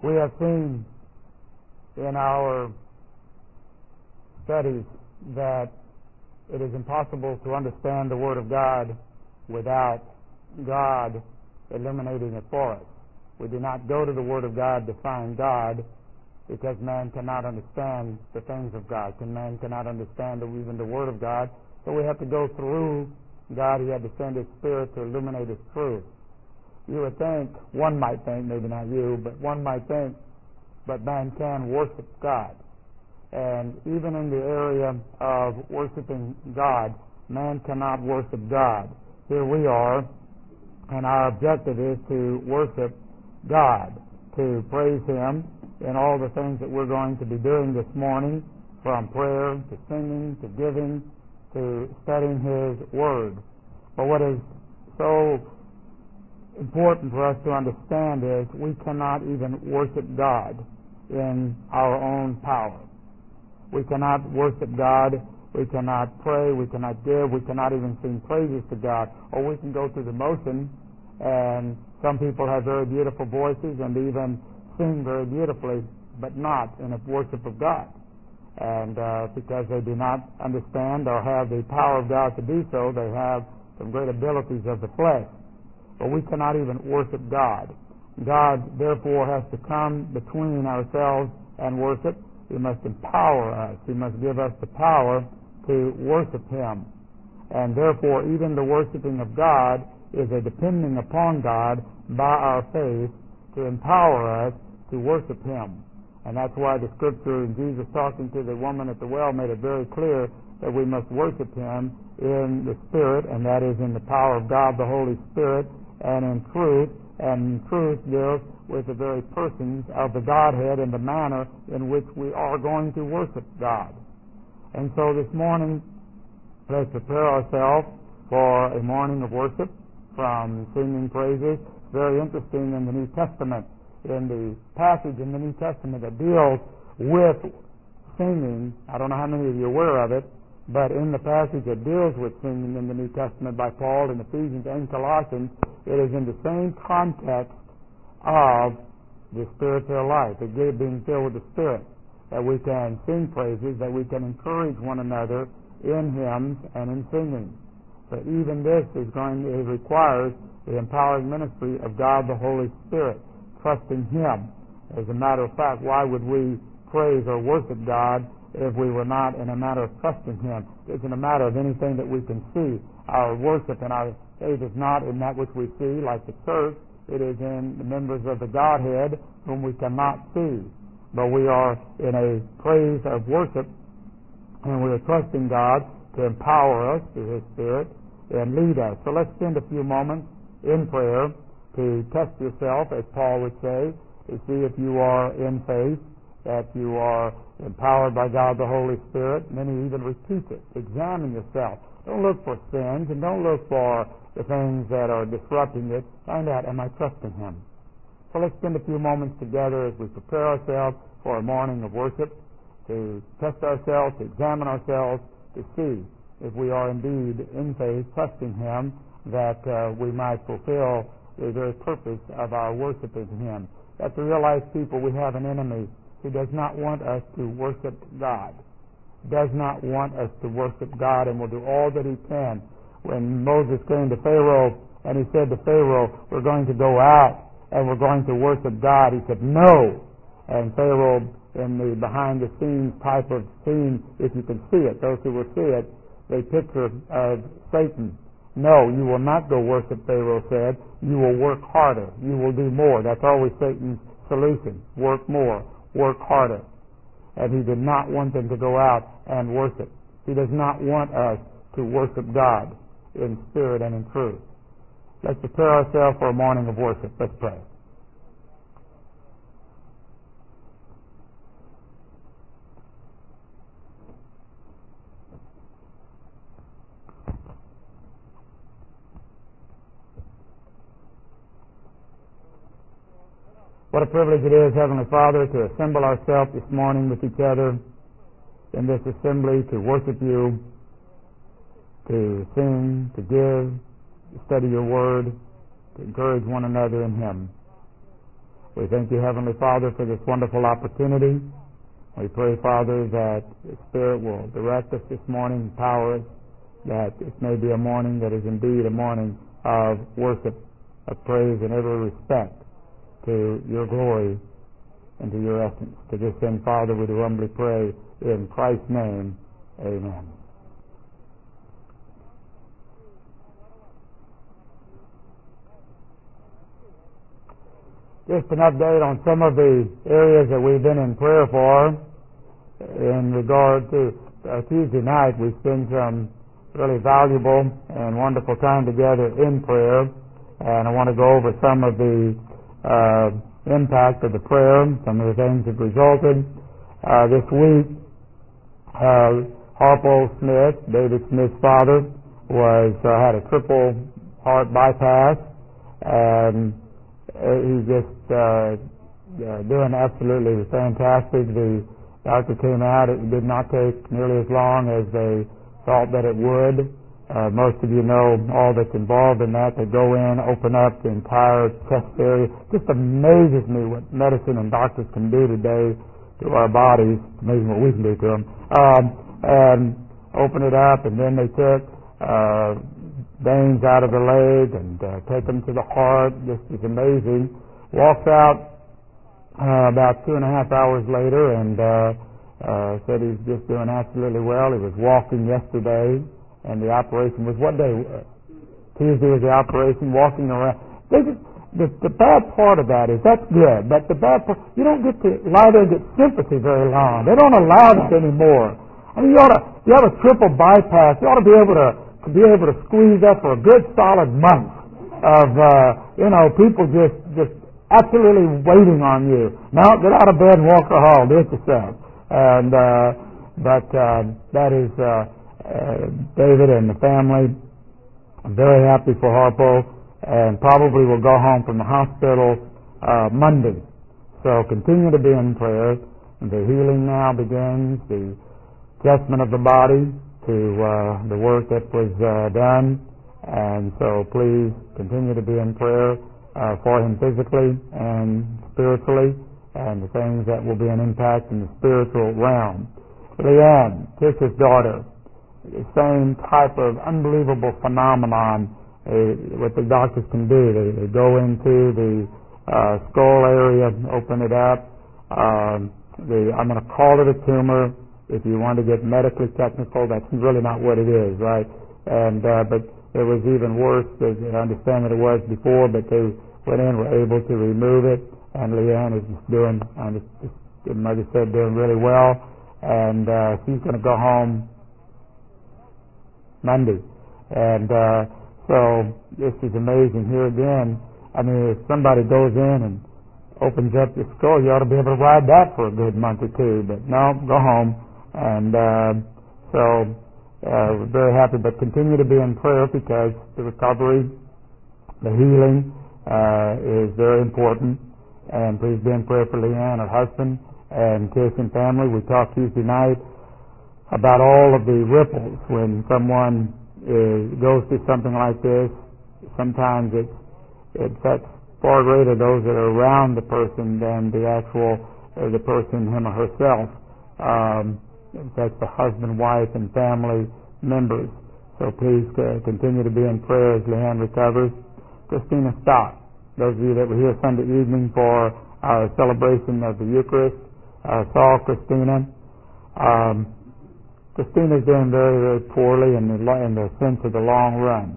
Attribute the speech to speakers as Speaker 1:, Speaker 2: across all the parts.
Speaker 1: We have seen in our studies that it is impossible to understand the Word of God without God illuminating it for us. We do not go to the Word of God to find God, because man cannot understand the things of God. Man cannot understand even the Word of God. So we have to go through God. He had to send His Spirit to illuminate His truth. You would think, one might think, maybe not you, but one might think, but man can worship God. And even in the area of worshiping God, man cannot worship God. Here we are, and our objective is to worship God, to praise Him in all the things that we're going to be doing this morning, from prayer to singing to giving to studying His Word. But what is so important for us to understand is we cannot even worship God in our own power. We cannot worship God, we cannot pray, we cannot give, we cannot even sing praises to God. Or we can go through the motion, and some people have very beautiful voices and even sing very beautifully, but not in a worship of God. And because they do not understand or have the power of God to do so, they have some great abilities of the flesh. But we cannot even worship God. God, therefore, has to come between ourselves and worship. He must empower us. He must give us the power to worship Him. And therefore, even the worshiping of God is a depending upon God by our faith to empower us to worship Him. And that's why the Scripture, and Jesus talking to the woman at the well, made it very clear that we must worship Him in the Spirit, and that is in the power of God, the Holy Spirit, and in truth deals with the very persons of the Godhead and the manner in which we are going to worship God. And so this morning, let's prepare ourselves for a morning of worship from singing praises. Very interesting in the New Testament, in the passage in the New Testament that deals with singing. I don't know how many of you are aware of it, but in the passage that deals with singing in the New Testament by Paul in Ephesians and Colossians, it is in the same context of the spiritual life, the being filled with the Spirit, that we can sing praises, that we can encourage one another in hymns and in singing. So even this it requires the empowering ministry of God the Holy Spirit, trusting Him. As a matter of fact, why would we praise or worship God if we were not in a matter of trusting Him? It isn't a matter of anything that we can see. Our worship and our faith is not in that which we see, like the church. It is in the members of the Godhead whom we cannot see. But we are in a praise of worship, and we are trusting God to empower us through His Spirit and lead us. So let's spend a few moments in prayer to test yourself, as Paul would say, to see if you are in faith, that you are empowered by God the Holy Spirit. And then He even repeats it. Examine yourself. Don't look for sins, and don't look for the things that are disrupting it. Find out, am I trusting Him? So let's spend a few moments together as we prepare ourselves for a morning of worship, to test ourselves, to examine ourselves, to see if we are indeed in faith, trusting Him, that we might fulfill the very purpose of our worshiping Him. That to realize, people, we have an enemy who does not want us to worship God, does not want us to worship God, and will do all that he can. When Moses came to Pharaoh and he said to Pharaoh, we're going to go out and we're going to worship God, he said, no. And Pharaoh, in the behind-the-scenes type of scene, if you can see it, those who will see it, they picture of Satan. No, you will not go worship, Pharaoh said. You will work harder. You will do more. That's always Satan's solution. Work more. Work harder. And he did not want them to go out and worship. He does not want us to worship God in spirit and in truth. Let's prepare ourselves for a morning of worship. Let's pray. What a privilege it is, Heavenly Father, to assemble ourselves this morning with each other in this assembly to worship You, to sing, to give, to study Your Word, to encourage one another in Him. We thank you, Heavenly Father, for this wonderful opportunity. We pray, Father, that the Spirit will direct us this morning, empower us, that it may be a morning that is indeed a morning of worship, of praise in every respect to your glory and to your essence. To this end, Father, we do humbly pray in Christ's name. Amen. Just an update on some of the areas that we've been in prayer for. In regard to Tuesday night, we spent some really valuable and wonderful time together in prayer, and I want to go over some of the impact of the prayer, some of the things that resulted. This week, Harpo Smith, David Smith's father, had a triple heart bypass, and he's just doing absolutely fantastic. The doctor came out. It did not take nearly as long as they thought that it would. Most of you know all that's involved in that. They go in, open up the entire chest area. Just amazes me what medicine and doctors can do today to our bodies. It's amazing what we can do to them. And open it up, and then they took veins out of the leg and take them to the heart. Just is amazing. Walks out about 2.5 hours later and said he's just doing absolutely well. He was walking yesterday, and the operation was what day? Tuesday was the operation. Walking around. The bad part of that is that's good, but the bad part, you don't get to lie there and get sympathy very long. They don't allow that anymore. I mean, you have a triple bypass. You ought to be able to squeeze up for a good solid month of people just absolutely waiting on you. Now get out of bed and walk the hall, do it yourself. And but that is David and the family. I'm very happy for Harpo, and probably will go home from the hospital Monday. So continue to be in prayer. The healing now begins. The adjustment of the body to the work that was done, and so please continue to be in prayer for him physically and spiritually, and the things that will be an impact in the spiritual realm. Leanne, Tish's daughter, the same type of unbelievable phenomenon what the doctors can do. They go into the skull area, open it up. I'm going to call it a tumor. If you want to get medically technical, that's really not what it is, right? And but it was even worse. I understand that it was before, but they went in, were able to remove it, and Leanne is just doing, the mother said, doing really well, and she's going to go home Monday. And so this is amazing. Here again, I mean, if somebody goes in and opens up the skull, you ought to be able to ride that for a good month or two, but no, go home. And so we're very happy, but continue to be in prayer because the recovery, the healing is very important. And please be in prayer for Leanne, her husband, and Tish and family. We talked Tuesday night about all of the ripples when someone goes through something like this. Sometimes it affects far greater those that are around the person than the actual the person, him or herself. That's the husband, wife, and family members. So please continue to be in prayer as Leanne recovers. Christina Stott, those of you that were here Sunday evening for our celebration of the Eucharist, saw Christina. Christina's doing very, very poorly in the sense of the long run.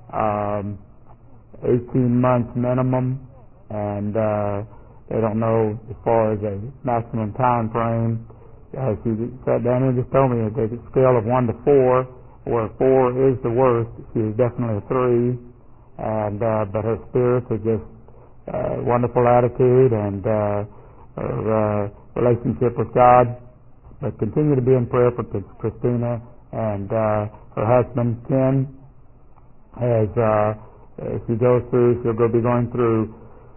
Speaker 1: 18 months minimum, and they don't know as far as a maximum time frame. She sat down and just told me that there's a scale of 1 to 4, where 4 is the worst. She is definitely a 3, and but her spirits are just wonderful attitude and her relationship with God. But continue to be in prayer for Christina and her husband Ken as she goes through. She'll be going through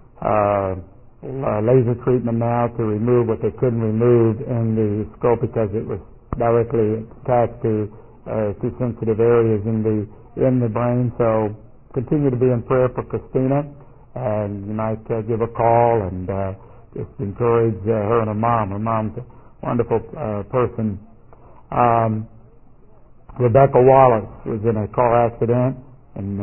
Speaker 1: laser treatment now to remove what they couldn't remove in the skull because it was directly attached to two sensitive areas in the brain. So continue to be in prayer for Christina and you might give a call and just encourage her and her mom. Her mom's a wonderful person. Rebecca Wallace was in a car accident, and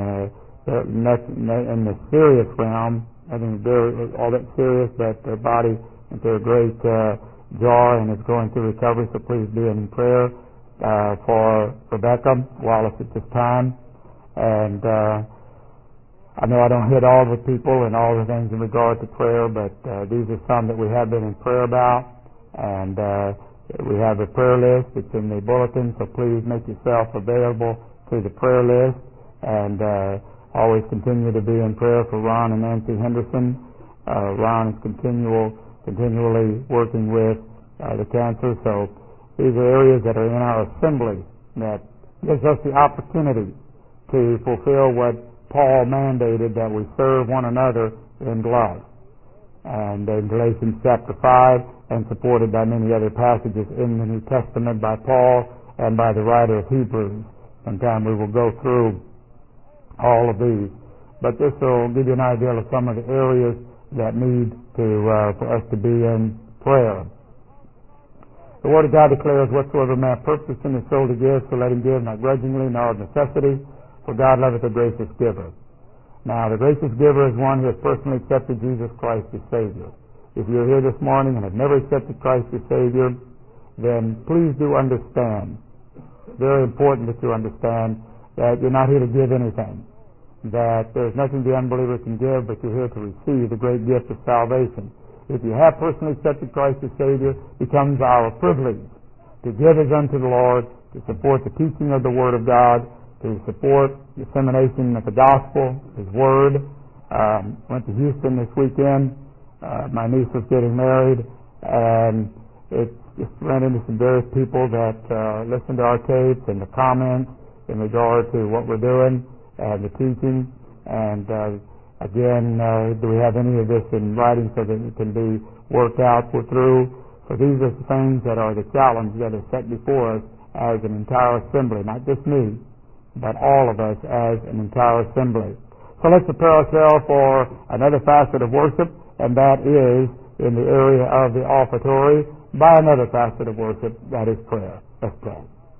Speaker 1: in the serious realm, I think all that serious, but her body into a great jar and is going through recovery. So please be in prayer for Rebecca Wallace at this time. And I know I don't hit all the people and all the things in regard to prayer, but these are some that we have been in prayer about. And we have a prayer list. It's in the bulletin, so please make yourself available to the prayer list. And always continue to be in prayer for Ron and Nancy Henderson. Ron is continually working with the cancer. So these are areas that are in our assembly that gives us the opportunity to fulfill what Paul mandated, that we serve one another in love. And in Galatians chapter 5, and supported by many other passages in the New Testament by Paul and by the writer of Hebrews. Sometime we will go through all of these. But this will give you an idea of some of the areas that need for us to be in prayer. The Word of God declares, whatsoever man purposes in his soul to give, so let him give, not grudgingly, nor of necessity, for God loveth a gracious giver. Now, the gracious giver is one who has personally accepted Jesus Christ as Savior. If you're here this morning and have never accepted Christ as Savior, then please do understand, very important that you understand, that you're not here to give anything, that there's nothing the unbeliever can give, but you're here to receive the great gift of salvation. If you have personally accepted Christ as Savior, it becomes our privilege to give as unto the Lord, to support the teaching of the Word of God, to support dissemination of the gospel, His Word. Went to Houston this weekend. My niece was getting married, and it just ran into some various people that listened to our tapes and the comments in regard to what we're doing and the teaching. And again, do we have any of this in writing so that it can be worked out? We're through. So these are the things that are the challenge that are set before us as an entire assembly, not just me, but all of us as an entire assembly. So let's prepare ourselves for another facet of worship, and that is in the area of the offertory by another facet of worship, that is prayer. Let's pray.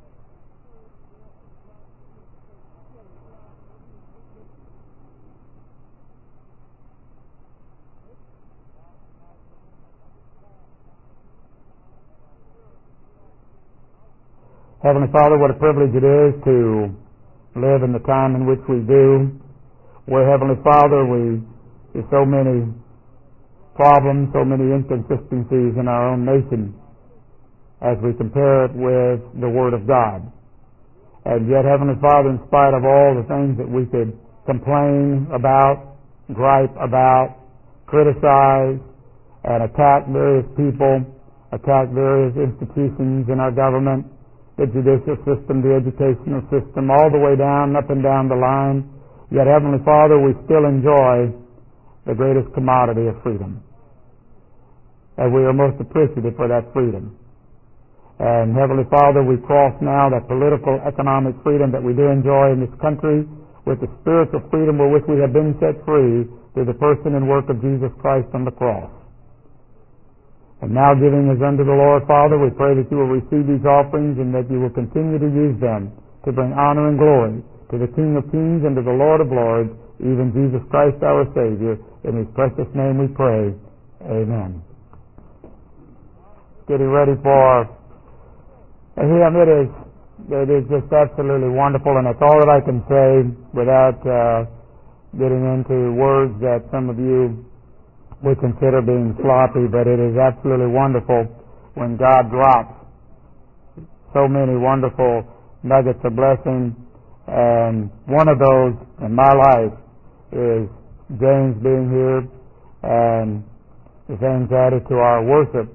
Speaker 1: Heavenly Father, what a privilege it is to live in the time in which we do, where, Heavenly Father, we see so many problems, so many inconsistencies in our own nation as we compare it with the Word of God. And yet, Heavenly Father, in spite of all the things that we could complain about, gripe about, criticize, and attack various people, attack various institutions in our government, the judicial system, the educational system, all the way down, up and down the line, yet, Heavenly Father, we still enjoy the greatest commodity of freedom. And we are most appreciative for that freedom. And Heavenly Father, we cross now that political, economic freedom that we do enjoy in this country with the spiritual freedom with which we have been set free through the person and work of Jesus Christ on the cross. And now giving as unto the Lord, Father, we pray that you will receive these offerings and that you will continue to use them to bring honor and glory to the King of Kings and to the Lord of Lords, even Jesus Christ our Savior. In His precious name we pray. Amen. Getting ready for a hymn. It is just absolutely wonderful, and that's all that I can say without getting into words that some of you we consider being sloppy, but it is absolutely wonderful when God drops so many wonderful nuggets of blessing. And one of those in my life is James being here and the things added to our worship.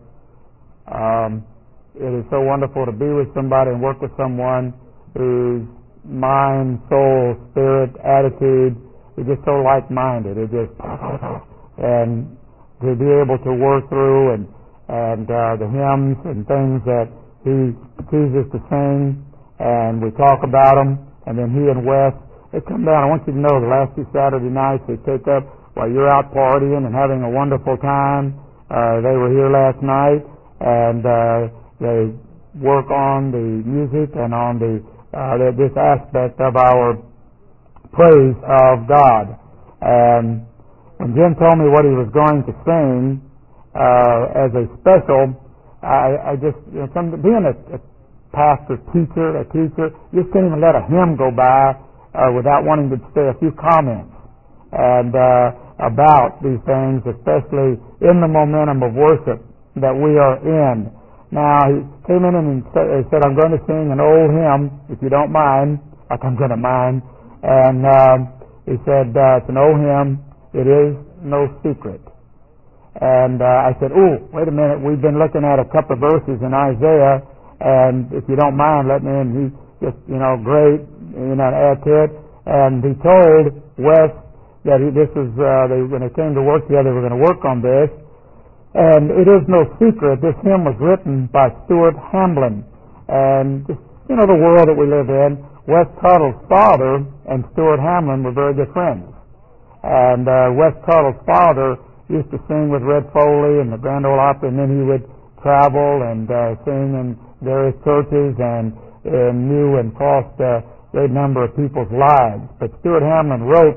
Speaker 1: It is so wonderful to be with somebody and work with someone whose mind, soul, spirit, attitude is just so like-minded. It just and to be able to work through and the hymns and things that he chooses to sing, and we talk about them, and then he and Wes, they come down. I want you to know the last two Saturday nights they take up while you're out partying and having a wonderful time. They were here last night, and they work on the music and on this aspect of our praise of God. And when Jim told me what he was going to sing as a special, I just, being a pastor, a teacher, you just can't even let a hymn go by without wanting to say a few comments and about these things, especially in the momentum of worship that we are in. Now, he came in and said, I'm going to sing an old hymn, if you don't mind, like I'm going to mind. And he said, it's an old hymn, It Is No Secret. And I said, wait a minute, we've been looking at a couple of verses in Isaiah, and if you don't mind, let me in. He just, great, add to it. And he told Wes that when they came to work together, they were going to work on this. And It Is No Secret, this hymn was written by Stuart Hamblin. And just, the world that we live in, Wes Tuttle's father and Stuart Hamblin were very good friends. And Wes Tuttle's father used to sing with Red Foley and the Grand Ole Opry, and then he would travel and sing in various churches and knew and crossed a great number of people's lives. But Stuart Hamblin wrote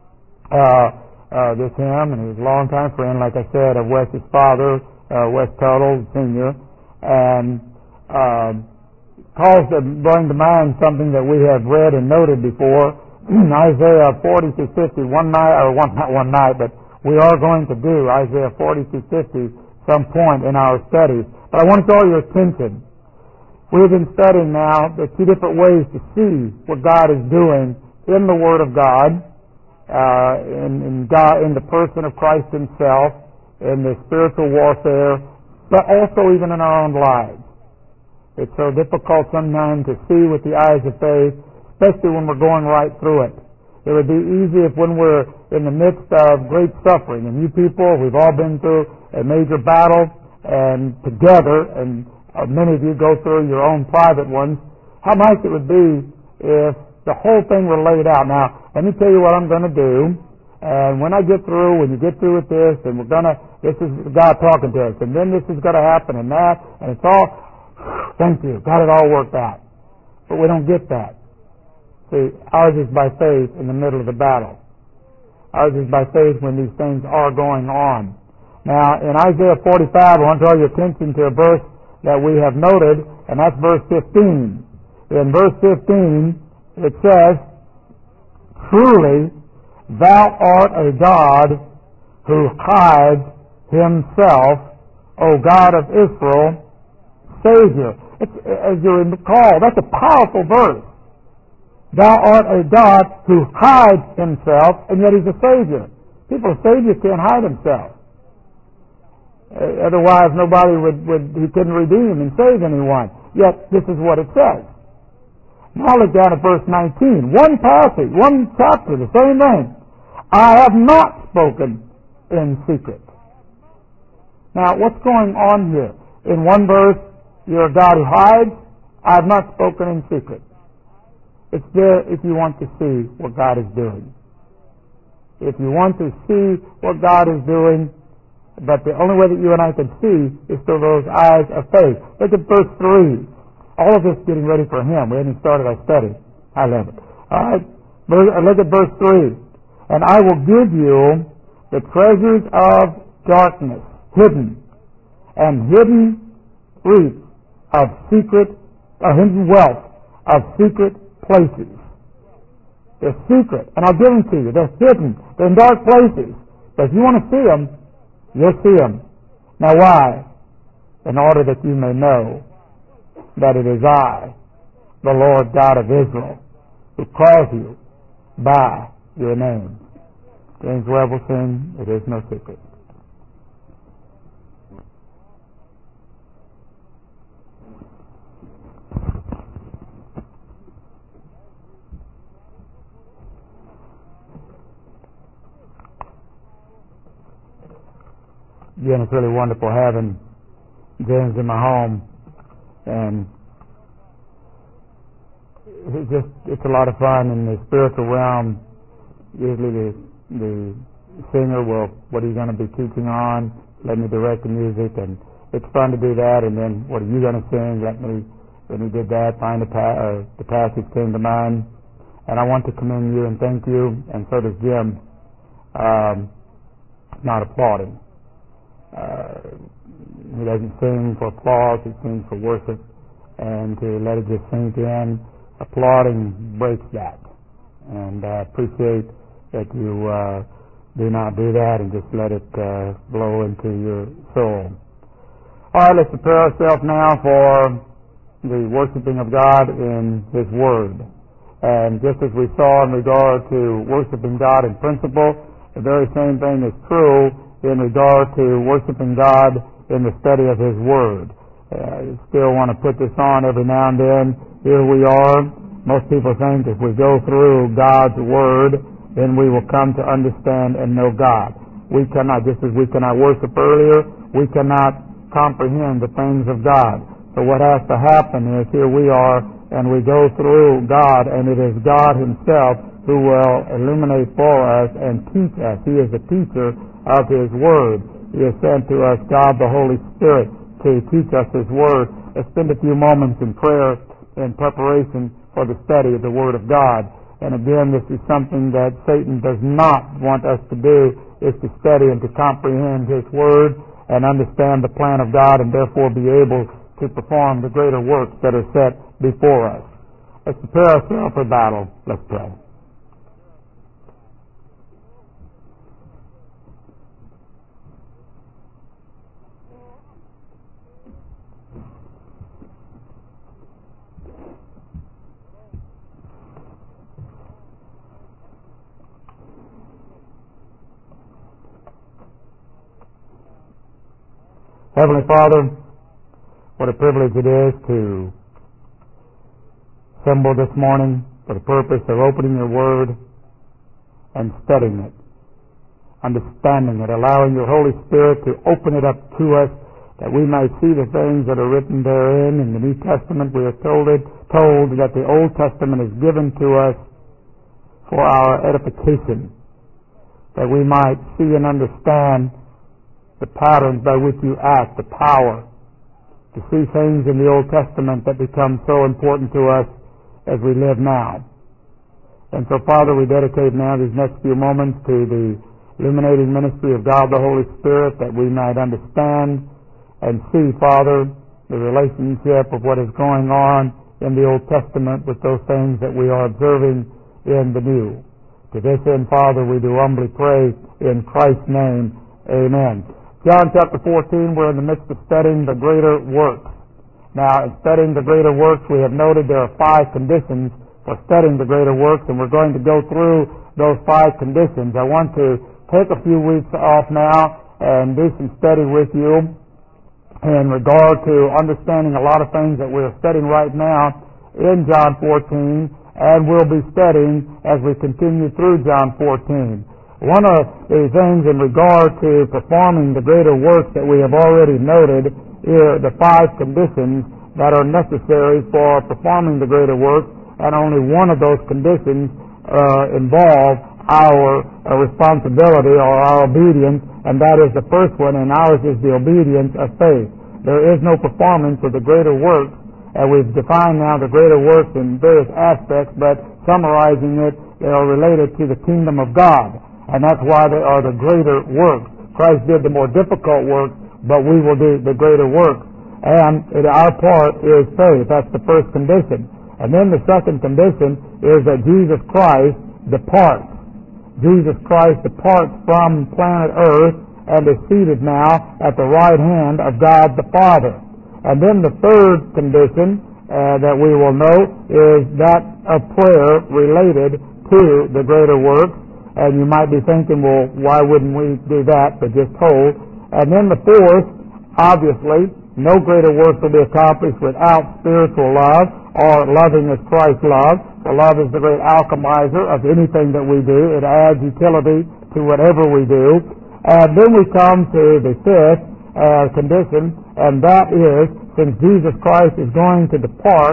Speaker 1: this hymn, and he was a longtime friend, like I said, of Wes's father, Wes Tuttle Sr., and caused to bring to mind something that we have read and noted before, Isaiah 40 through 50, not one night, but we are going to do Isaiah 40 through 50 some point in our studies. But I want to draw your attention. We've been studying now the two different ways to see what God is doing in the Word of God, in the person of Christ Himself, in the spiritual warfare, but also even in our own lives. It's so difficult sometimes to see with the eyes of faith, especially when we're going right through it. It would be easy if when we're in the midst of great suffering, and you people, we've all been through a major battle, and together, and many of you go through your own private ones, how nice it would be if the whole thing were laid out. Now, let me tell you what I'm going to do, and when you get through with this, and this is God talking to us, and then this is going to happen, and that, and it's all, thank you, got it all worked out. But we don't get that. See, ours is by faith in the middle of the battle. Ours is by faith when these things are going on. Now, in Isaiah 45, I want to draw your attention to a verse that we have noted, and that's verse 15. In verse 15, it says, Truly, thou art a God who hides Himself, O God of Israel, Savior. As you recall, that's a powerful verse. Thou art a God who hides Himself, and yet He's a Savior. People, a Savior can't hide Himself. Otherwise, He couldn't redeem and save anyone. Yet, this is what it says. Now look down at verse 19. One passage, one chapter, the same thing. I have not spoken in secret. Now, what's going on here? In one verse, you're a God who hides. I have not spoken in secret. It's there if you want to see what God is doing. If you want to see what God is doing, but the only way that you and I can see is through those eyes of faith. Look at verse 3. All of this getting ready for Him. We haven't started our study. I love it. All right. Look at verse 3. And I will give you the treasures of darkness, hidden, and hidden reap of hidden wealth of secret places. They're secret, and I'll give them to you. They're hidden. They're in dark places. But if you want to see them, you'll see them. Now why? In order that you may know that it is I, the Lord God of Israel, who calls you by your name. James Webb will sing, It Is No Secret. Again, it's really wonderful having James in my home, and it's a lot of fun in the spiritual realm. Usually the singer, well, what are you going to be teaching on? Let me direct the music, and it's fun to do that. And then, what are you going to sing? When we did that, the passage came to mind. And I want to commend you and thank you, and so does Jim. Not applauding. He doesn't sing for applause, he sings for worship. And to let it just sink in, applauding breaks that. And I appreciate that you do not do that and just let it blow into your soul. All right, let's prepare ourselves now for the worshiping of God in His Word. And just as we saw in regard to worshiping God in principle, the very same thing is true in regard to worshiping God in the study of His Word. I still want to put this on every now and then. Here we are. Most people think if we go through God's Word, then we will come to understand and know God. We cannot, just as we cannot worship earlier, we cannot comprehend the things of God. So what has to happen is here we are, and we go through God, and it is God Himself who will illuminate for us and teach us. He is the teacher of His Word. He has sent to us God the Holy Spirit to teach us His Word. Let's spend a few moments in prayer in preparation for the study of the Word of God. And again, this is something that Satan does not want us to do, is to study and to comprehend His Word and understand the plan of God, and therefore be able to perform the greater works that are set before us. Let's prepare ourselves for battle. Let's pray. Heavenly Father, what a privilege it is to assemble this morning for the purpose of opening Your Word and studying it, understanding it, allowing Your Holy Spirit to open it up to us that we may see the things that are written therein. In the New Testament we are told that the Old Testament is given to us for our edification, that we might see and understand the patterns by which You act, the power, to see things in the Old Testament that become so important to us as we live now. And so, Father, we dedicate now these next few moments to the illuminating ministry of God the Holy Spirit, that we might understand and see, Father, the relationship of what is going on in the Old Testament with those things that we are observing in the New. To this end, Father, we do humbly pray in Christ's name. Amen. John chapter 14, we're in the midst of studying the greater works. Now, in studying the greater works, we have noted there are 5 conditions for studying the greater works, and we're going to go through those 5 conditions. I want to take a few weeks off now and do some study with you in regard to understanding a lot of things that we're studying right now in John 14, and we'll be studying as we continue through John 14. One of the things in regard to performing the greater works that we have already noted are the 5 conditions that are necessary for performing the greater works, and only one of those conditions involve our responsibility or our obedience, and that is the first one, and ours is the obedience of faith. There is no performance of the greater works, and we've defined now the greater works in various aspects, but summarizing it, they are related to the kingdom of God. And that's why they are the greater works. Christ did the more difficult works, but we will do the greater works. And our part is faith. That's the first condition. And then the second condition is that Jesus Christ departs. Jesus Christ departs from planet Earth and is seated now at the right hand of God the Father. And then the third condition that we will note is that of prayer related to the greater works. And you might be thinking, well, why wouldn't we do that? But just hold. And then the fourth, obviously, no greater work will be accomplished without spiritual love or loving as Christ loved. For love is the great alchemizer of anything that we do. It adds utility to whatever we do. And then we come to the fifth condition, and that is, since Jesus Christ is going to depart,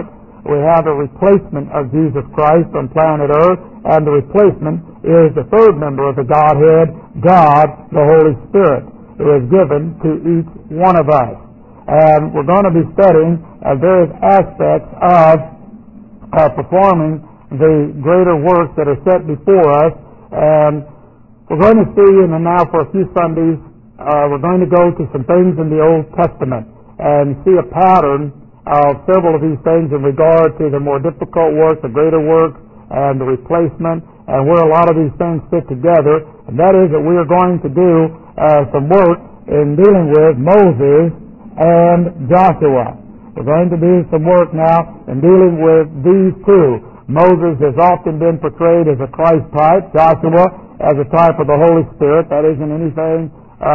Speaker 1: we have a replacement of Jesus Christ on planet Earth, and the replacement is the third member of the Godhead, God, the Holy Spirit, who is given to each one of us. And we're going to be studying various aspects of performing the greater works that are set before us. And we're going to see, and now for a few Sundays, we're going to go to some things in the Old Testament and see a pattern of several of these things in regard to the more difficult work, the greater work, and the replacement, and where a lot of these things fit together. And that is that we are going to do some work in dealing with Moses and Joshua. We're going to do some work now in dealing with these two. Moses has often been portrayed as a Christ type, Joshua as a type of the Holy Spirit. That isn't anything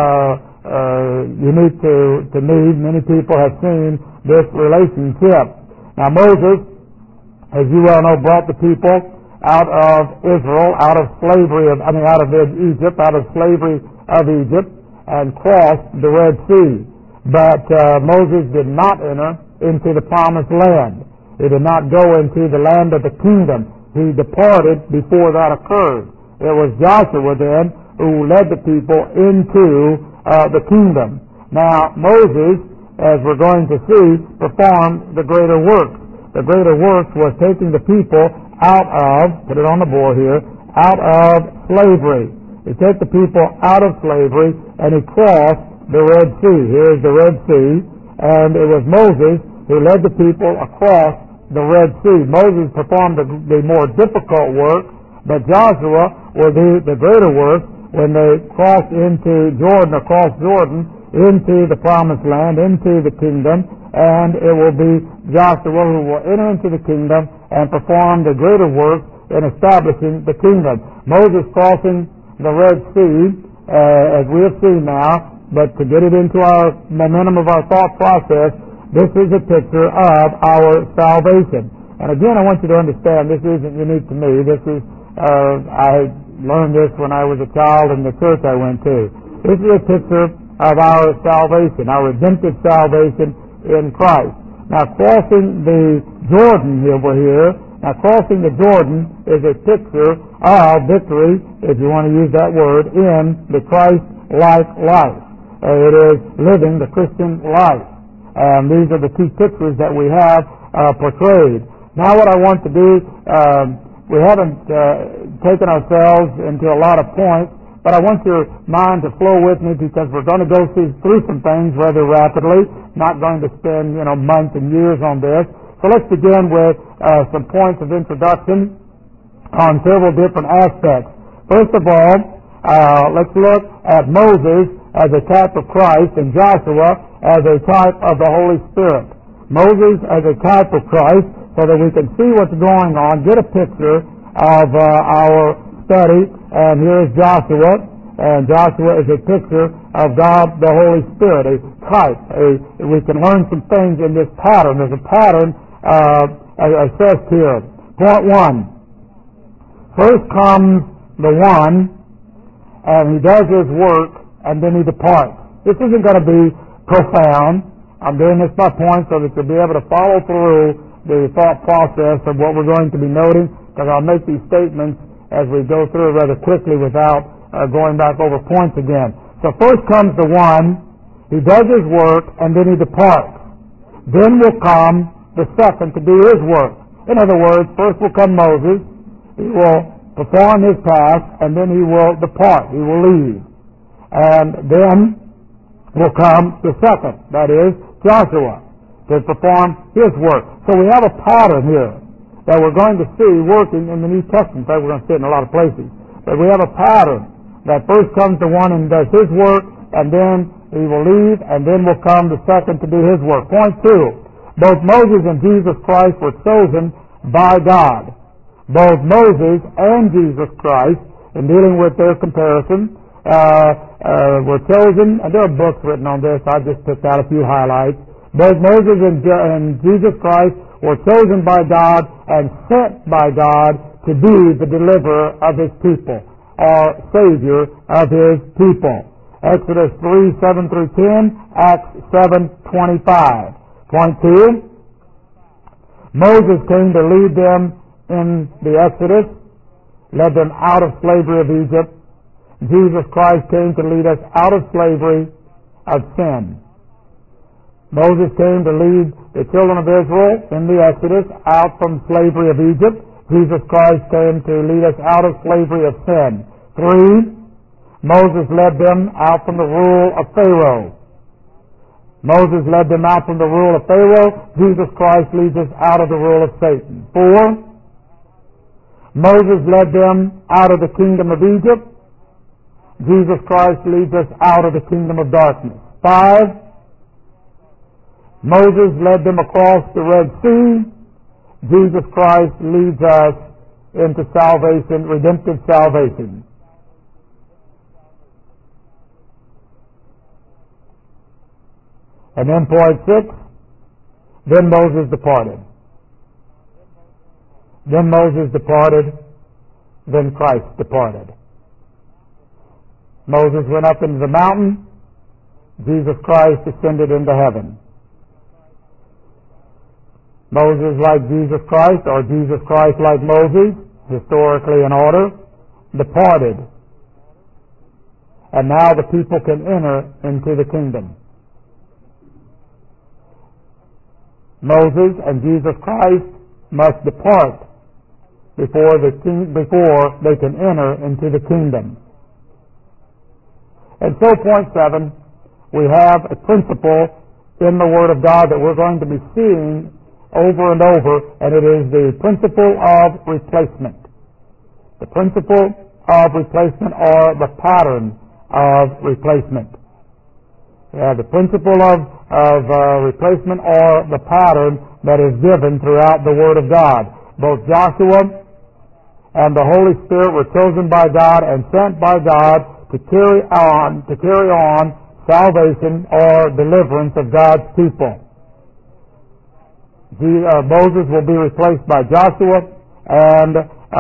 Speaker 1: unique to me. Many people have seen this relationship. Now Moses, as you well know, brought the people out of Israel, out of slavery, out of Egypt, out of slavery of Egypt, and crossed the Red Sea. But Moses did not enter into the promised land. He did not go into the land of the kingdom. He departed before that occurred. It was Joshua then who led the people into the kingdom. Now Moses, as we're going to see, performed the greater works. The greater works was taking the people out of, put it on the board here, out of slavery. He took the people out of slavery and he crossed the Red Sea. Here's the Red Sea, and it was Moses who led the people across the Red Sea. Moses performed the more difficult work, but Joshua will do the greater work when they crossed into Jordan, across Jordan, into the promised land, into the kingdom, and it will be Joshua who will enter into the kingdom and perform the greater work in establishing the kingdom. Moses crossing the Red Sea, as we have seen now, but to get it into our momentum of our thought process, this is a picture of our salvation. And again, I want you to understand, this isn't unique to me. This is, I learned this when I was a child in the church I went to. This is a picture of our salvation, our redemptive salvation in Christ. Now, crossing the Jordan over here, crossing the Jordan is a picture of victory, if you want to use that word, in the Christ-like life. It is living the Christian life. And these are the two pictures that we have portrayed. Now what I want to do, we haven't taken ourselves into a lot of points, but I want your mind to flow with me because we're going to go through some things rather rapidly. Not going to spend, months and years on this. So let's begin with some points of introduction on several different aspects. First of all, let's look at Moses as a type of Christ and Joshua as a type of the Holy Spirit. Moses as a type of Christ so that we can see what's going on, get a picture of our study. And here is Joshua, and Joshua is a picture of God the Holy Spirit, a type. We can learn some things in this pattern. There's a pattern assessed here. Point one. First comes the one, and he does his work, and then he departs. This isn't going to be profound. I'm doing this by points so that you'll be able to follow through the thought process of what we're going to be noting, because I'll make these statements as we go through rather quickly without going back over points again. So first comes the one, he does his work, and then he departs. Then will come the second to do his work. In other words, first will come Moses, he will perform his task, and then he will depart, he will leave. And then will come the second, that is, Joshua, to perform his work. So we have a pattern here that we're going to see working in the New Testament. In fact, we're going to see it in a lot of places. But we have a pattern that first comes the one and does his work, and then he will leave, and then will come the second to do his work. Point two, both Moses and Jesus Christ were chosen by God. Both Moses and Jesus Christ, in dealing with their comparison, were chosen, and there are books written on this. I just picked out a few highlights. Both Moses and Jesus Christ were chosen by God and sent by God to be the deliverer of His people, or Savior of His people. Exodus 3:7 through 10, Acts 7:25. Point 2, Moses came to lead them in the Exodus, led them out of slavery of Egypt. Jesus Christ came to lead us out of slavery of sin. Moses came to lead the children of Israel in the Exodus out from slavery of Egypt. Jesus Christ came to lead us out of slavery of sin. 3, Moses led them out from the rule of Pharaoh. Moses led them out from the rule of Pharaoh. Jesus Christ leads us out of the rule of Satan. 4, Moses led them out of the kingdom of Egypt. Jesus Christ leads us out of the kingdom of darkness. 5, Moses led them across the Red Sea. Jesus Christ leads us into salvation, redemptive salvation. And then point 6, then Moses departed. Then Moses departed, then Christ departed. Moses went up into the mountain, Jesus Christ ascended into heaven. Moses like Jesus Christ, or Jesus Christ like Moses, historically in order, departed. And now the people can enter into the kingdom. Moses and Jesus Christ must depart before they can enter into the kingdom. And so point 7, we have a principle in the Word of God that we're going to be seeing over and over, and it is the principle of replacement. The principle of replacement, or the pattern of replacement. The principle of replacement, or the pattern that is given throughout the Word of God. Both Joshua and the Holy Spirit were chosen by God and sent by God to carry on salvation or deliverance of God's people. Moses will be replaced by Joshua, and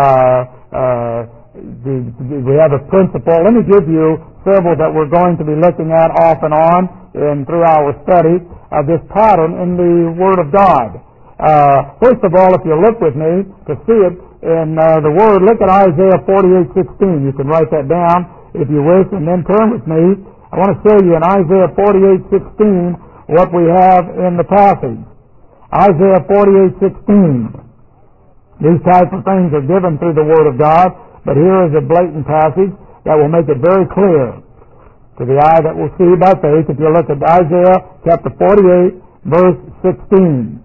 Speaker 1: we have a principle. Let me give you several that we're going to be looking at off and on through our study of this pattern in the Word of God. First of all, if you look with me to see it in the Word, look at Isaiah 48:16. You can write that down if you wish, and then turn with me. I want to show you in Isaiah 48:16 what we have in the passage. Isaiah 48:16. These types of things are given through the Word of God, but here is a blatant passage that will make it very clear to the eye that will see by faith if you look at Isaiah chapter 48, verse 16.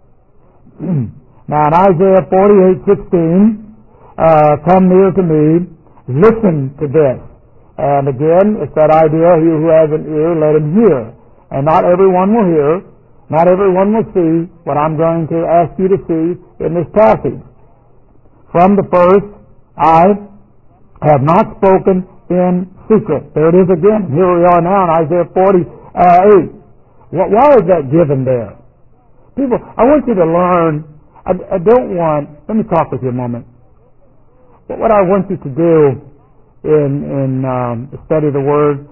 Speaker 1: Now in Isaiah 48:16, come near to me, listen to this. And again, it's that idea, he who has an ear, let him hear. And not everyone will hear, not everyone will see what I'm going to ask you to see in this passage. From the first, I have not spoken in secret. There it is again. Here we are now in Isaiah 48. Why is that given there? People, I want you to learn. I don't want, let me talk with you a moment. But what I want you to do in the study of the Word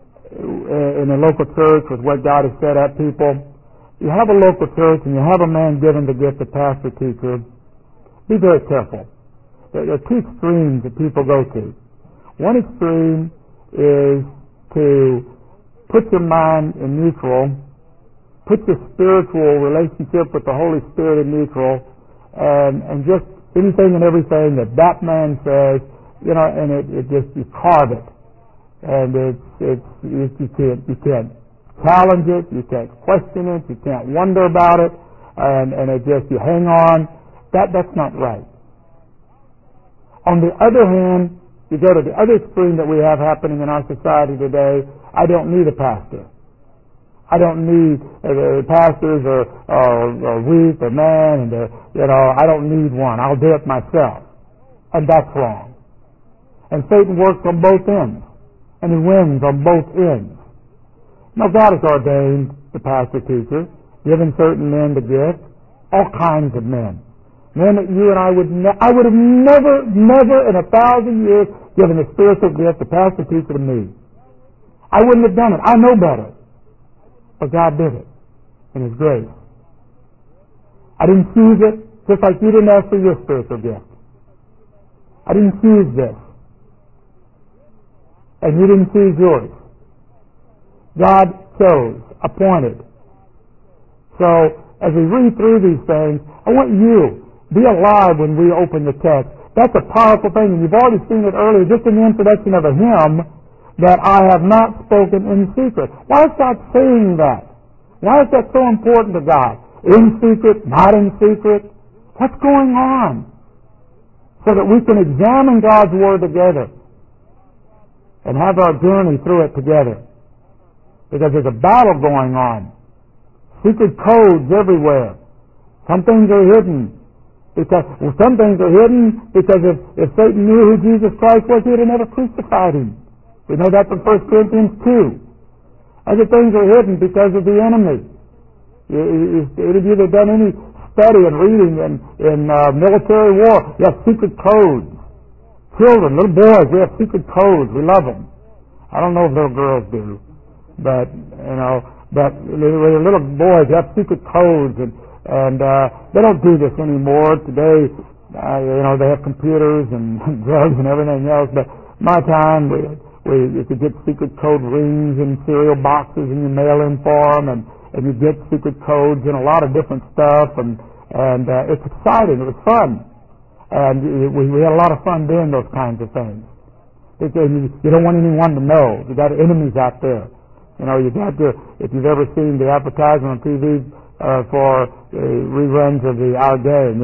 Speaker 1: in a local church with what God has said at people, you have a local church and you have a man given the gift of pastor teacher, be very careful. There are two extremes that people go to. One extreme is to put your mind in neutral, put your spiritual relationship with the Holy Spirit in neutral, and just anything and everything that man says, and it just, you carve it. And you can't challenge it, you can't question it, you can't wonder about it, and it just, you hang on. That's not right. On the other hand, you go to the other extreme that we have happening in our society today. I don't need a pastor. I don't need pastors are weak or man, and I don't need one. I'll do it myself, and that's wrong. And Satan works on both ends, and he wins on both ends. Now God has ordained the pastor teacher, given certain men the gift, all kinds of men. Men that you and I would have never in 1,000 years given the spiritual gift, the pastor teacher, to me. I wouldn't have done it. I know better. But God did it in His grace. I didn't choose it, just like you didn't ask for your spiritual gift. I didn't choose this. And you didn't choose yours. God chose, appointed. So, as we read through these things, I want you to be alive when we open the text. That's a powerful thing, and you've already seen it earlier, just in the introduction of a hymn, that I have not spoken in secret. Why is God saying that? Why is that so important to God? In secret, not in secret? What's going on? So that we can examine God's Word together and have our journey through it together. Because there's a battle going on. Secret codes everywhere. Some things are hidden. Some things are hidden because if Satan knew who Jesus Christ was, he would have never crucified him. We know that from 1 Corinthians 2. Other things are hidden because of the enemy. Any of you that have done any study and reading in military war, you have secret codes. Children, little boys, we have secret codes. We love them. I don't know if little girls do, but little boys have secret codes, and they don't do this anymore today. They have computers and drugs and everything else. But my time, you could get secret code rings and cereal boxes, and you mail in for them, and you get secret codes and a lot of different stuff, and it's exciting. It was fun. And we had a lot of fun doing those kinds of things. Because you don't want anyone to know. You got enemies out there. You got to, if you've ever seen the advertisement on TV for reruns of Our Game,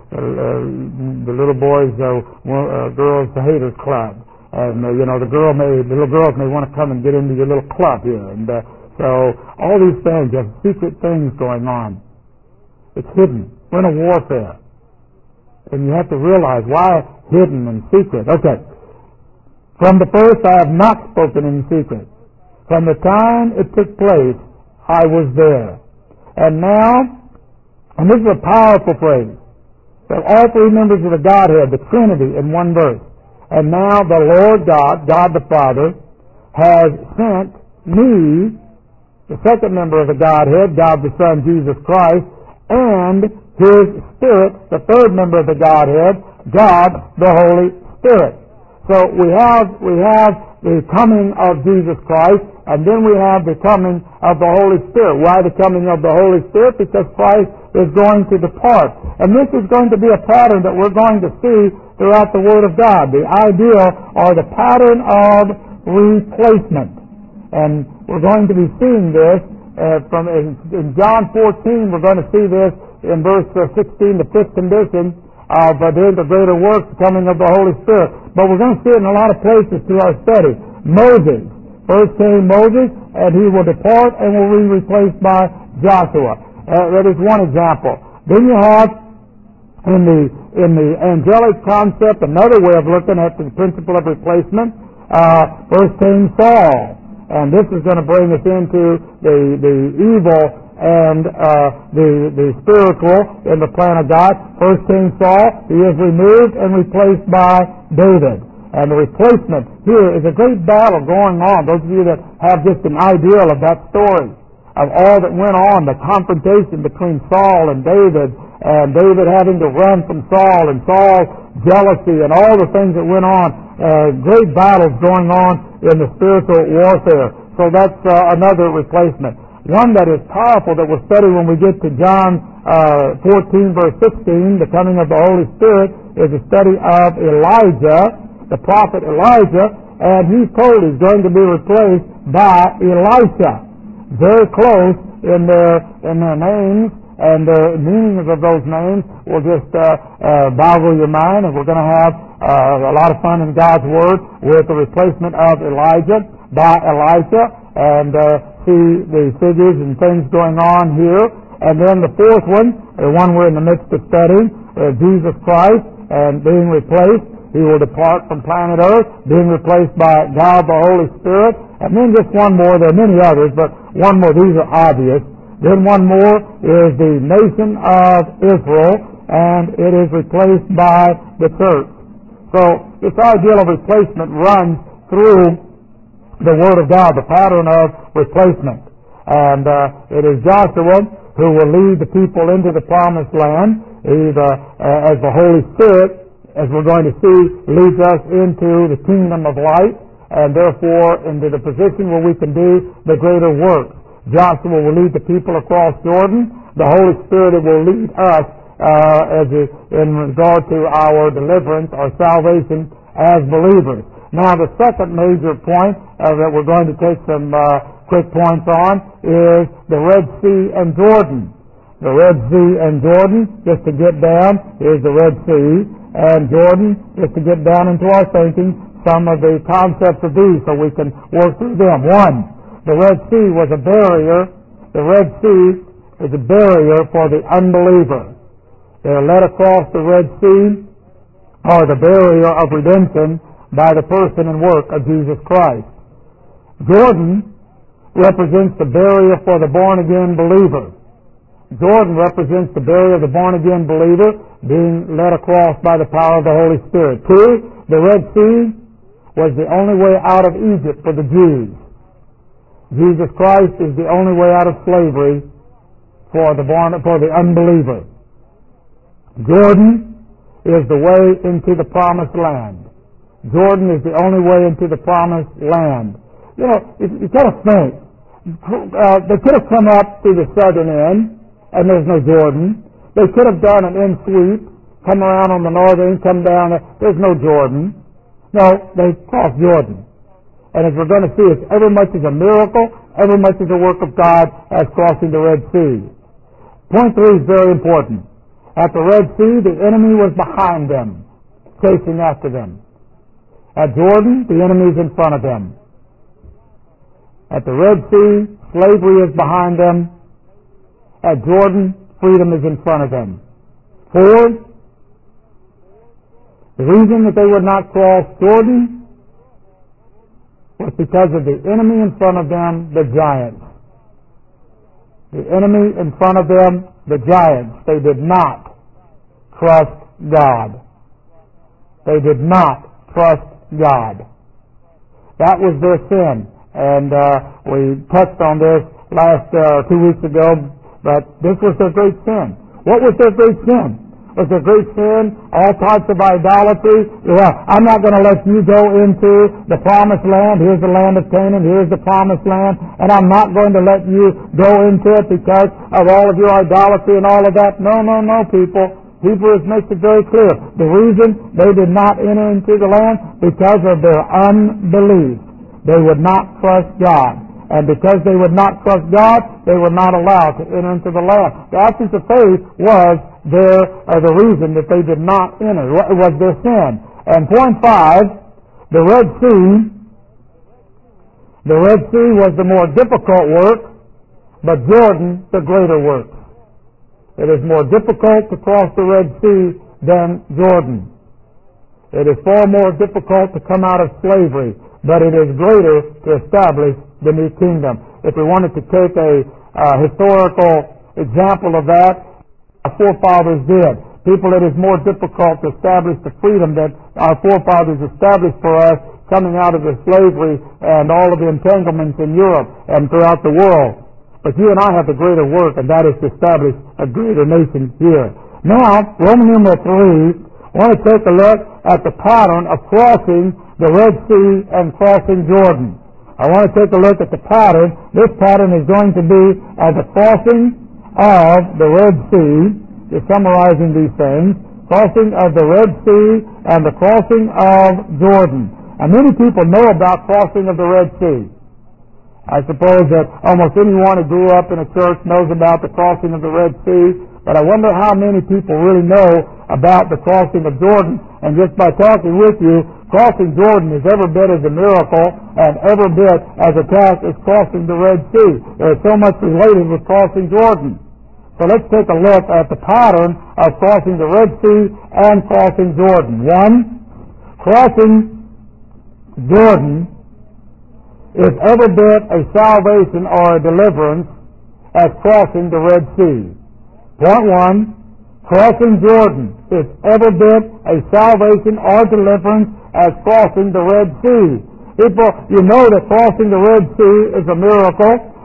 Speaker 1: the little boys, girls, the Haters Club. And, the little girls may want to come and get into your little club here. And so all these things, there's secret things going on. It's hidden. We're in a warfare. And you have to realize why hidden and secret. Okay. From the first I have not spoken in secret. From the time it took place, I was there. And now, and this is a powerful phrase, that all three members of the Godhead, the Trinity, in one verse. And now the Lord God, God the Father, has sent me, the second member of the Godhead, God the Son, Jesus Christ, and His Spirit, the third member of the Godhead, God the Holy Spirit. So we have the coming of Jesus Christ, and then we have the coming of the Holy Spirit. Why the coming of the Holy Spirit? Because Christ is going to depart. And this is going to be a pattern that we're going to see throughout the Word of God. The idea or the pattern of replacement. And we're going to be seeing this in John 14. We're going to see this in verse 16, the fifth condition of doing the greater works, the coming of the Holy Spirit. But we're going to see it in a lot of places through our study. Moses. First came Moses, and he will depart and will be replaced by Joshua. That is one example. Then you have in the angelic concept another way of looking at the principle of replacement. First came Saul, and this is going to bring us into the evil and the spiritual in the plan of God. First came Saul. He is removed and replaced by David. And the replacement here is a great battle going on. Those of you that have just an ideal of that story, of all that went on, the confrontation between Saul and David having to run from Saul, and Saul's jealousy, and all the things that went on. Great battles going on in the spiritual warfare. So that's another replacement. One that is powerful that we'll study when we get to John 14, verse 16, the coming of the Holy Spirit, is a study of Elijah, the prophet Elijah, and he's told he's going to be replaced by Elisha. Very close in their names, and the meanings of those names will just boggle your mind, and we're going to have a lot of fun in God's Word with the replacement of Elijah by Elisha, and see the figures and things going on here. And then the fourth one, the one we're in the midst of studying, Jesus Christ, and being replaced. He will depart from planet Earth, being replaced by God the Holy Spirit. And then just one more. There are many others, but one more. These are obvious. Then one more is the nation of Israel, and it is replaced by the church. So this ideal of replacement runs through the Word of God, the pattern of replacement. And it is Joshua who will lead the people into the promised land, either as the Holy Spirit, as we're going to see, leads us into the kingdom of light, and therefore into the position where we can do the greater work. Joshua will lead the people across Jordan. The Holy Spirit will lead us in regard to our deliverance, our salvation as believers. Now, the second major point that we're going to take some quick points on is the Red Sea and Jordan. The Red Sea and Jordan, just to get down, here's the Red Sea, and Jordan, just to get down into our thinking, some of the concepts of these so we can work through them. One, the Red Sea was a barrier. The Red Sea is a barrier for the unbeliever. They are led across the Red Sea, or the barrier of redemption, by the person and work of Jesus Christ. Jordan represents the barrier for the born-again believer. Jordan represents the barrier of the born-again believer being led across by the power of the Holy Spirit. Two, the Red Sea was the only way out of Egypt for the Jews. Jesus Christ is the only way out of slavery for the unbeliever. Jordan is the way into the promised land. Jordan is the only way into the promised land. You know, you kind of think, they could have come up through the southern end, and there's no Jordan. They could have done an in-sweep, come around on the northern end, come down, there's no Jordan. No, they crossed Jordan. And as we're going to see, it's every much as a miracle, every much as a work of God as crossing the Red Sea. Point 3 is very important. At the Red Sea, the enemy was behind them, chasing after them. At Jordan, the enemy is in front of them. At the Red Sea, slavery is behind them. At Jordan, freedom is in front of them. 4, the reason that they would not cross Jordan was because of the enemy in front of them, the giants. The enemy in front of them, the giants. They did not trust God. They did not trust God. That was their sin. And we touched on this last 2 weeks ago, but this was their great sin. What was their great sin? Was their great sin all types of idolatry? Well, I'm not going to let you go into the promised land. Here's the land of Canaan. Here's the promised land. And I'm not going to let you go into it because of all of your idolatry and all of that. No, people. Hebrews makes it very clear. The reason they did not enter into the land, because of their unbelief. They would not trust God. And because they would not trust God, they were not allowed to enter into the land. The absence of faith was the reason that they did not enter. It was their sin. And point 5, the Red Sea was the more difficult work, but Jordan the greater work. It is more difficult to cross the Red Sea than Jordan. It is far more difficult to come out of slavery, but it is greater to establish the new kingdom. If we wanted to take a historical example of that, our forefathers did. People, it is more difficult to establish the freedom that our forefathers established for us coming out of the slavery and all of the entanglements in Europe and throughout the world. But you and I have the greater work, and that is to establish a greater nation here. Now, Roman numeral 3, I want to take a look at the pattern of crossing the Red Sea and crossing Jordan. I want to take a look at the pattern. This pattern is going to be the crossing of the Red Sea, just summarizing these things, crossing of the Red Sea and the crossing of Jordan. And many people know about crossing of the Red Sea. I suppose that almost anyone who grew up in a church knows about the crossing of the Red Sea, but I wonder how many people really know about the crossing of Jordan. And just by talking with you, crossing Jordan is every bit as a miracle and every bit as a task as crossing the Red Sea. There is so much related with crossing Jordan. So let's take a look at the pattern of crossing the Red Sea and crossing Jordan. 1, crossing Jordan is every bit a salvation or a deliverance as crossing the Red Sea. Point 1, crossing Jordan is every bit a salvation or deliverance as crossing the Red Sea. People, you know that crossing the Red Sea is a miracle.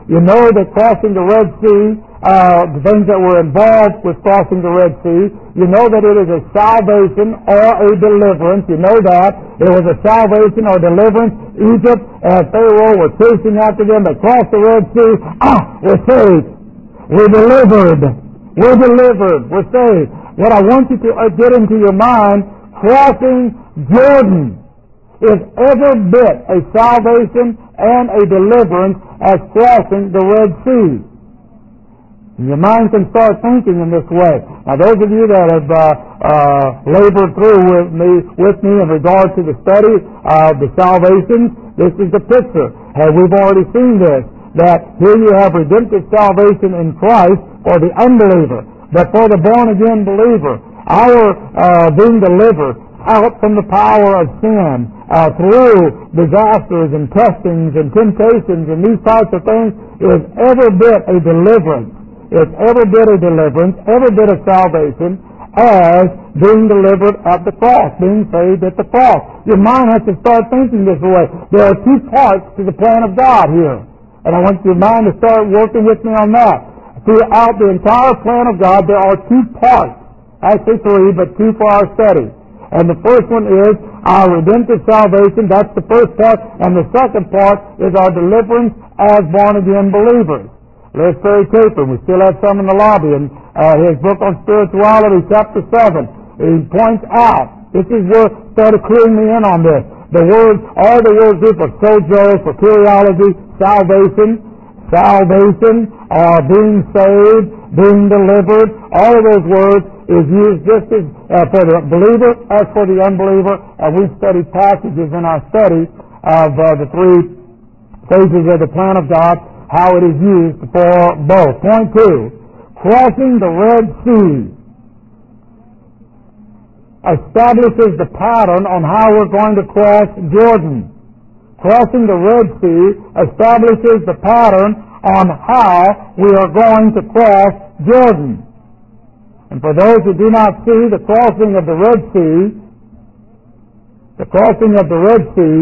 Speaker 1: You know that crossing the Red Sea, the things that were involved with crossing the Red Sea, you know that it is a salvation or a deliverance. You know that. It was a salvation or deliverance. Egypt and Pharaoh were chasing after them. They crossed the Red Sea. We're saved. We're delivered. We're delivered. We're saved. What I want you to get into your mind, crossing Jordan is every bit a salvation and a deliverance as crossing the Red Sea. And your mind can start thinking in this way. Now, those of you that have labored through with me in regard to the study of the salvations, this is the picture. We've already seen this, that here you have redemptive salvation in Christ for the unbeliever, but for the born-again believer, our being delivered out from the power of sin, through disasters and testings and temptations and these types of things, is every bit a deliverance. It's every bit a deliverance, every bit of salvation, as being delivered at the cross, being saved at the cross. Your mind has to start thinking this way. There are two parts to the plan of God here, and I want your mind to start working with me on that. Throughout the entire plan of God, there are two parts. Actually three, but two for our study. And the first one is our redemptive salvation. That's the first part. And the second part is our deliverance as born-again believers. Les Perry Caper, we still have some in the lobby, in his book on spirituality, chapter 7, he points out, this is where started cluing me in on this, the words, all the words here for sozo, for soteriology, salvation, being saved, being delivered, all of those words is used just as for the believer as for the unbeliever, and we've studied passages in our study of the three phases of the plan of God, how it is used for both. Point 2, crossing the Red Sea establishes the pattern on how we're going to cross Jordan. Crossing the Red Sea establishes the pattern on how we are going to cross Jordan. And for those who do not see the crossing of the Red Sea, the crossing of the Red Sea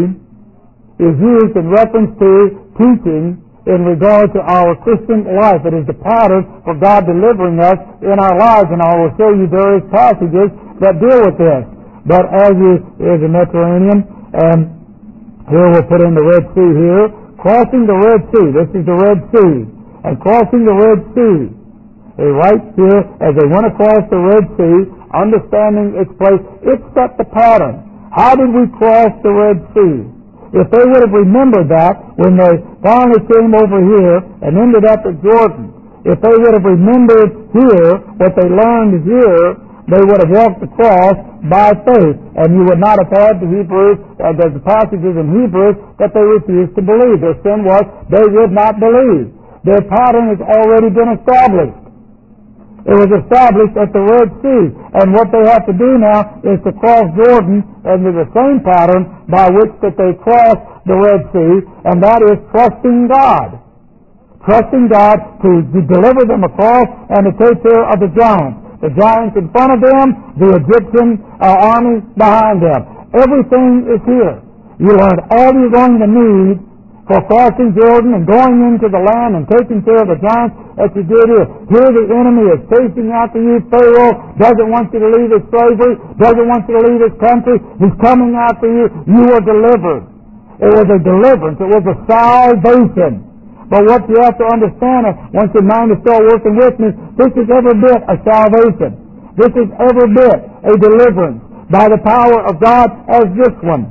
Speaker 1: is used in reference to teaching in regard to our Christian life. It is the pattern for God delivering us in our lives, and I will show you various passages that deal with this. But as is the Mediterranean, and here we'll put in the Red Sea here, crossing the Red Sea. This is the Red Sea. And crossing the Red Sea, they write here, as they went across the Red Sea, understanding its place, it set the pattern. How did we cross the Red Sea? If they would have remembered that when they finally came over here and ended up at Jordan, if they would have remembered here what they learned here, they would have walked across by faith, and you would not have had the Hebrews, the passages in Hebrews that they refused to believe. Their sin was they would not believe. Their pattern has already been established. It was established at the Red Sea, and what they have to do now is to cross Jordan under the same pattern by which that they crossed the Red Sea, and that is trusting God. Trusting God to deliver them across and to take care of the giants. The giants in front of them, the Egyptian army behind them. Everything is here. You learned all you're going to need for crossing Jordan and going into the land and taking care of the giants that you did here. Here the enemy is chasing after you. Pharaoh doesn't want you to leave his slavery, doesn't want you to leave his country. He's coming after you. You are delivered. It was a deliverance. It was a salvation. But what you have to understand is, once your mind is still working with me, this is every bit a salvation. This is every bit a deliverance by the power of God as this one.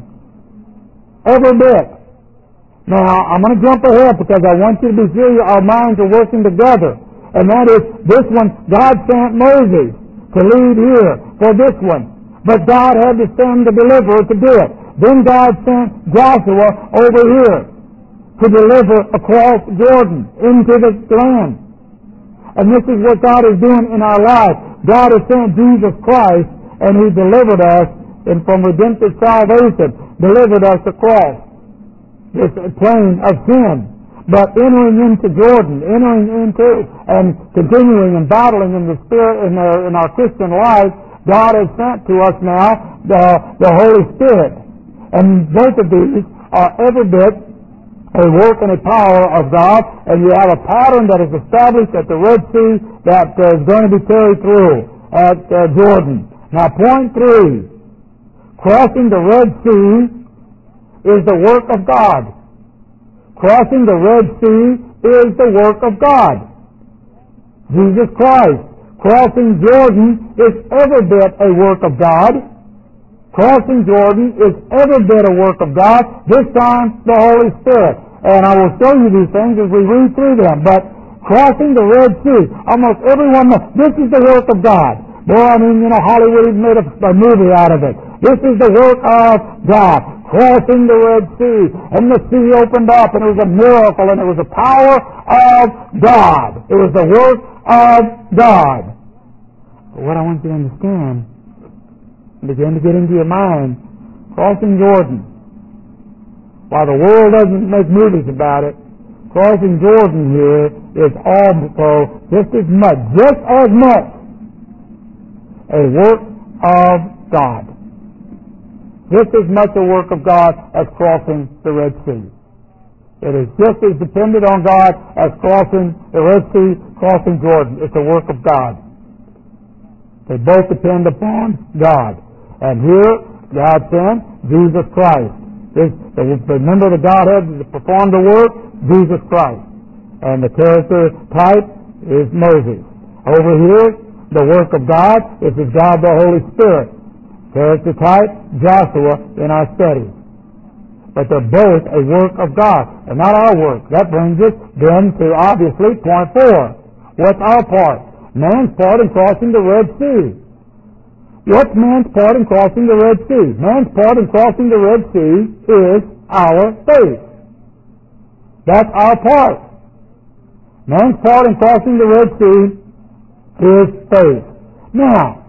Speaker 1: Every bit. Now, I'm going to jump ahead because I want you to be sure our minds are working together. And that is, this one, God sent Moses to lead here for this one. But God had to send the deliverer to do it. Then God sent Joshua over here to deliver across Jordan into the land. And this is what God is doing in our lives. God has sent Jesus Christ, and He delivered us from redemptive salvation, delivered us across this plane of sin. But entering into Jordan, entering into and continuing and battling in the Spirit in our Christian life, God has sent to us now the Holy Spirit. And both of these are every bit a work and a power of God, and you have a pattern that is established at the Red Sea that is going to be carried through at Jordan. Now, point 3, crossing the Red Sea is the work of God. Crossing the Red Sea is the work of God. Jesus Christ. Crossing Jordan is every bit a work of God. Crossing Jordan is every bit a work of God, this time the Holy Spirit. And I will show you these things as we read through them. But crossing the Red Sea, almost everyone knows this is the work of God. Boy, I mean, Hollywood made a movie out of it. This is the work of God. Crossing the Red Sea, and the sea opened up, and it was a miracle, and it was the power of God. It was the work of God. But what I want you to understand, begin to get into your mind, crossing Jordan. While the world doesn't make movies about it, crossing Jordan here is also just as much a work of God. Just as much a work of God as crossing the Red Sea. It is just as dependent on God as crossing the Red Sea, crossing Jordan. It's a work of God. They both depend upon God. And here, God sent Jesus Christ. The member of the Godhead that performed the work, Jesus Christ. And the character type is Moses. Over here, the work of God is God the Holy Spirit. Character type, Joshua in our study. But they're both a work of God, and not our work. That brings us then to, obviously, point 4. What's our part? Man's part in crossing the Red Sea. What's man's part in crossing the Red Sea? Man's part in crossing the Red Sea is our faith. That's our part. Man's part in crossing the Red Sea is faith. Now,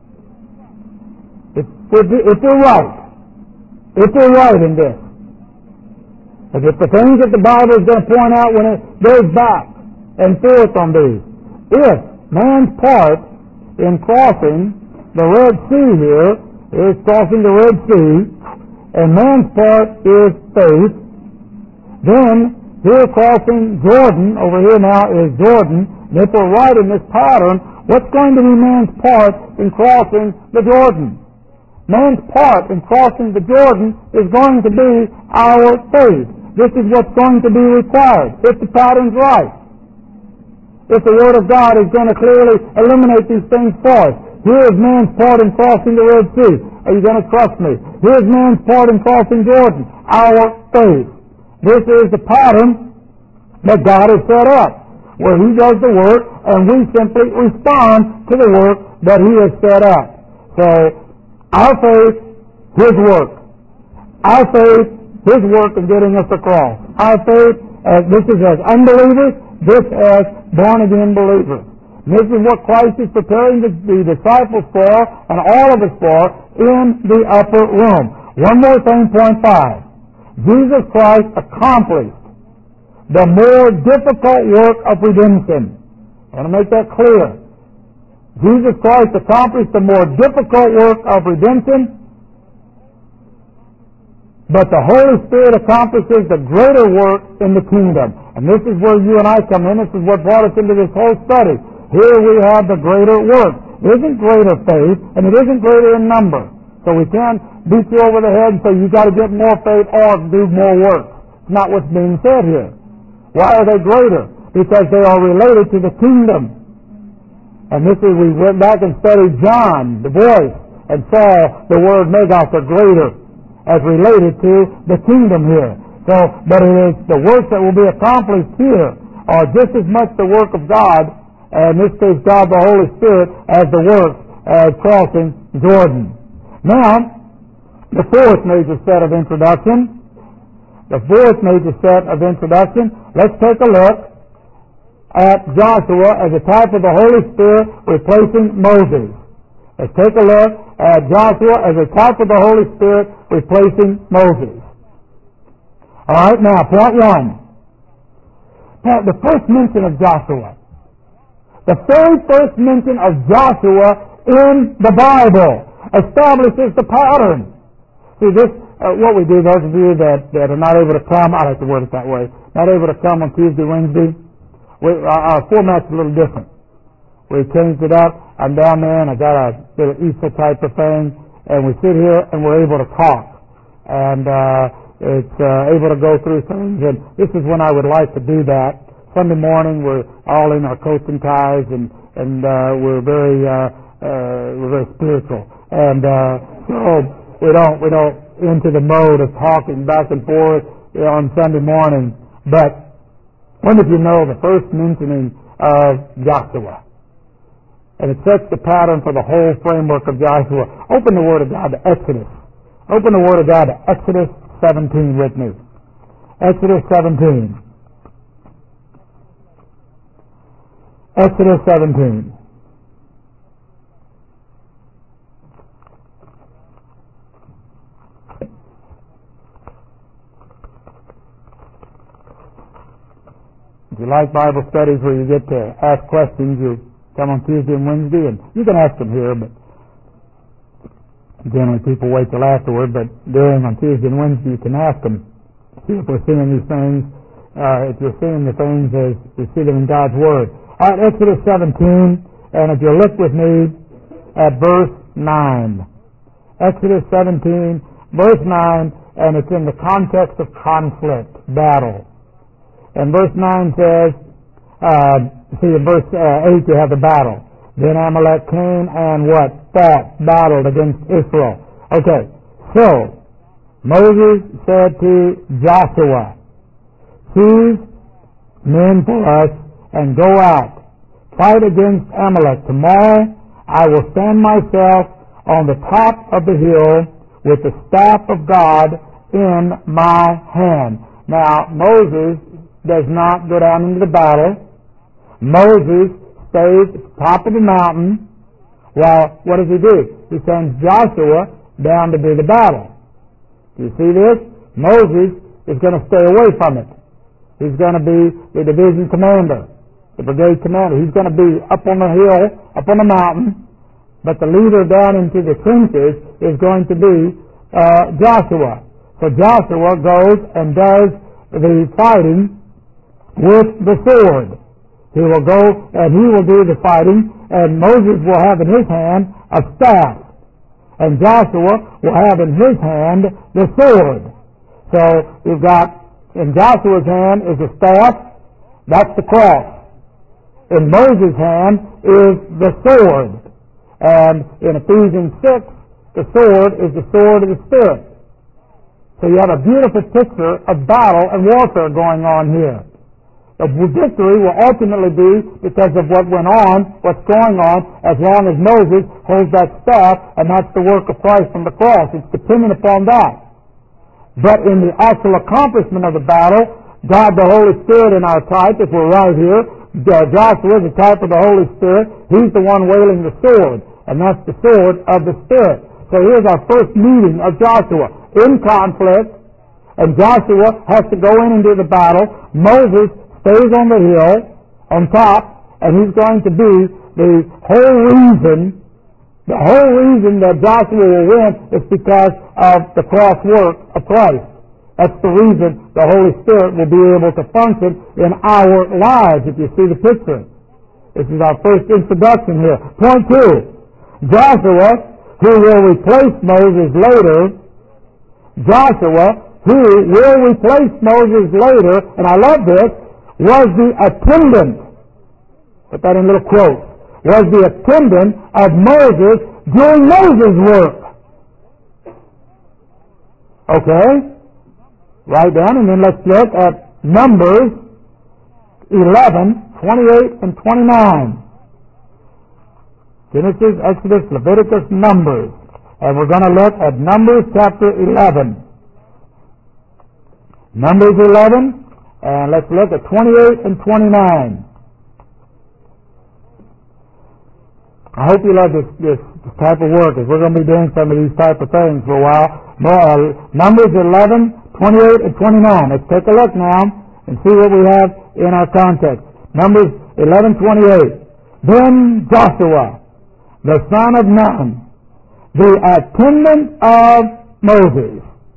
Speaker 1: if we're right in this, if the things that the Bible is going to point out when it goes back and forth on these, if man's part in crossing the Red Sea here is crossing the Red Sea, and man's part is faith, then here crossing Jordan, over here now is Jordan, and if we're right in this pattern, what's going to be man's part in crossing the Jordan? Man's part in crossing the Jordan is going to be our faith. This is what's going to be required, if the pattern's right. If the Word of God is going to clearly eliminate these things for us. Here is man's part in crossing the Red Sea. Are you going to trust me? Here's man's part in crossing Jordan. Our faith. This is the pattern that God has set up, where He does the work, and we simply respond to the work that He has set up. So, our faith, His work. Our faith, His work in getting us across. Our faith, this is as unbelievers, this as born-again believers. And this is what Christ is preparing the disciples for, and all of us for, in the upper room. One more thing, point 5. Jesus Christ accomplished the more difficult work of redemption. I want to make that clear. Jesus Christ accomplished the more difficult work of redemption, but the Holy Spirit accomplishes the greater work in the kingdom. And this is where you and I come in. This is what brought us into this whole study. Here we have the greater work. It isn't greater faith, and it isn't greater in number. So we can't beat you over the head and say you've got to get more faith or do more work. It's not what's being said here. Why are they greater? Because they are related to the kingdom. And this is, we went back and studied John, the voice, and saw the word megas, or greater, as related to the kingdom here. So, but it is the works that will be accomplished here are just as much the work of God, and in this case God the Holy Spirit, as the work as crossing Jordan. Now, the fourth major set of introduction. Let's take a look at Joshua as a type of the Holy Spirit replacing Moses. Let's take a look at Joshua as a type of the Holy Spirit replacing Moses. All right, now, point 1. The first mention of Joshua. The very first mention of Joshua in the Bible establishes the pattern. See, this what we do, those of you that are not able to come, I like to word it that way, not able to come on Tuesday, Wednesday, our format's a little different. We changed it up. I'm down there and I got a little Easter type of thing, and we sit here and we're able to talk. And it's able to go through things, and this is when I would like to do that. Sunday morning we're all in our coats and ties, and we're very spiritual, and so we don't into the mode of talking back and forth on Sunday morning. But when did you know the first mentioning of Joshua? And it sets the pattern for the whole framework of Joshua. Open the Word of God to Exodus. Open the Word of God to Exodus 17 with me. Exodus 17. Exodus 17. If you like Bible studies where you get to ask questions, you come on Tuesday and Wednesday, and you can ask them here, but generally people wait till afterward. But during on Tuesday and Wednesday, you can ask them. See if we're seeing these things, if you're seeing the things as we see them in God's Word. All right, Exodus 17, and if you look with me at verse 9. Exodus 17, verse 9, and it's in the context of conflict, battle. And verse 9 says, in verse 8 you have the battle. Then Amalek came and what? Battled against Israel. Okay, so Moses said to Joshua, choose men for us and go out, fight against Amalek. Tomorrow I will stand myself on the top of the hill with the staff of God in my hand. Now, Moses does not go down into the battle. Moses stays at the top of the mountain. Well, what does he do? He sends Joshua down to do the battle. Do you see this? Moses is going to stay away from it. He's going to be the division commander, the brigade commander. He's going to be up on the hill, up on the mountain, but the leader down into the trenches is going to be Joshua. So Joshua goes and does the fighting with the sword. He will go and he will do the fighting, and Moses will have in his hand a staff, and Joshua will have in his hand the sword. So you've got in Joshua's hand is a staff, that's the cross. In Moses' hand is the sword. And in Ephesians 6, the sword is the sword of the Spirit. So you have a beautiful picture of battle and warfare going on here. The victory will ultimately be because of what went on, what's going on, as long as Moses holds that staff, and that's the work of Christ on the cross. It's dependent upon that. But in the actual accomplishment of the battle, God the Holy Spirit in our type, if we're right here, Joshua is the type of the Holy Spirit. He's the one wielding the sword, and that's the sword of the Spirit. So here's our first meeting of Joshua in conflict, and Joshua has to go in and do the battle. Moses stays on the hill, on top, and he's going to be the whole reason that Joshua will win is because of the cross work of Christ. That's the reason the Holy Spirit will be able to function in our lives, if you see the picture. This is our first introduction here. Point 2. Joshua, who will replace Moses later, and I love this, was the attendant, put that in little quotes, was the attendant of Moses doing Moses' work. Okay? Write down, and then let's look at Numbers 11, 28 and 29. Genesis, Exodus, Leviticus, Numbers. And we're going to look at Numbers chapter 11. Numbers 11, and let's look at 28 and 29. I hope you love this type of work, as we're going to be doing some of these type of things for a while. Numbers 11, 28 and 29. Let's take a look now and see what we have in our context. Numbers 11, 28. Then Joshua, the son of Nun, the attendant of Moses,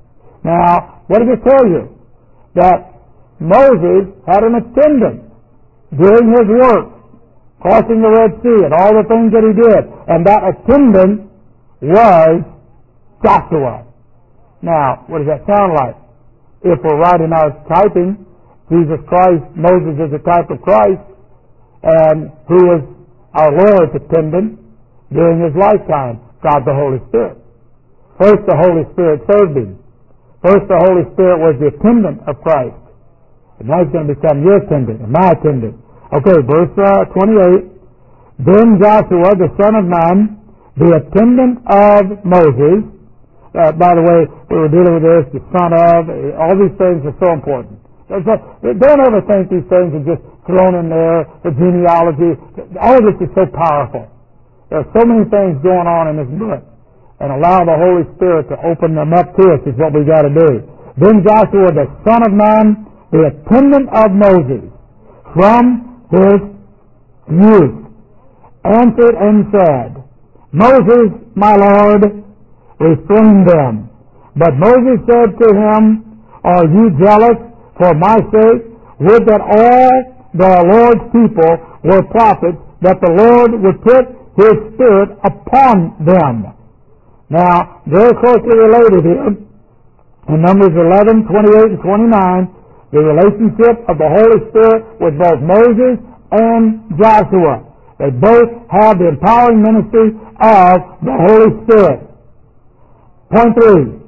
Speaker 1: Now, what does it tell you? That Moses had an attendant doing his work, crossing the Red Sea and all the things that he did. And that attendant was Joshua. Now, what does that sound like? If we're writing our typing, Jesus Christ, Moses is a type of Christ, and who was our Lord's attendant during his lifetime? God the Holy Spirit. First, the Holy Spirit served him. First, the Holy Spirit was the attendant of Christ. And now he's going to become your attendant and my attendant. Okay, verse 28. Then Joshua, the son of Nun, the attendant of Moses. By the way, we were dealing with this, the son of, all these things are so important. Don't ever think these things are just thrown in there, the genealogy. All of this is so powerful. There are so many things going on in this book. And allow the Holy Spirit to open them up to us is what we got to do. Then Joshua, the son of Nun, the attendant of Moses, from his youth, answered and said, Moses, my Lord, restrain them. But Moses said to him, Are you jealous for my sake? Would that all the Lord's people were prophets, that the Lord would put his Spirit upon them. Now, very closely related here, in Numbers 11, 28, and 29, the relationship of the Holy Spirit with both Moses and Joshua. They both have the empowering ministry of the Holy Spirit. Point 3.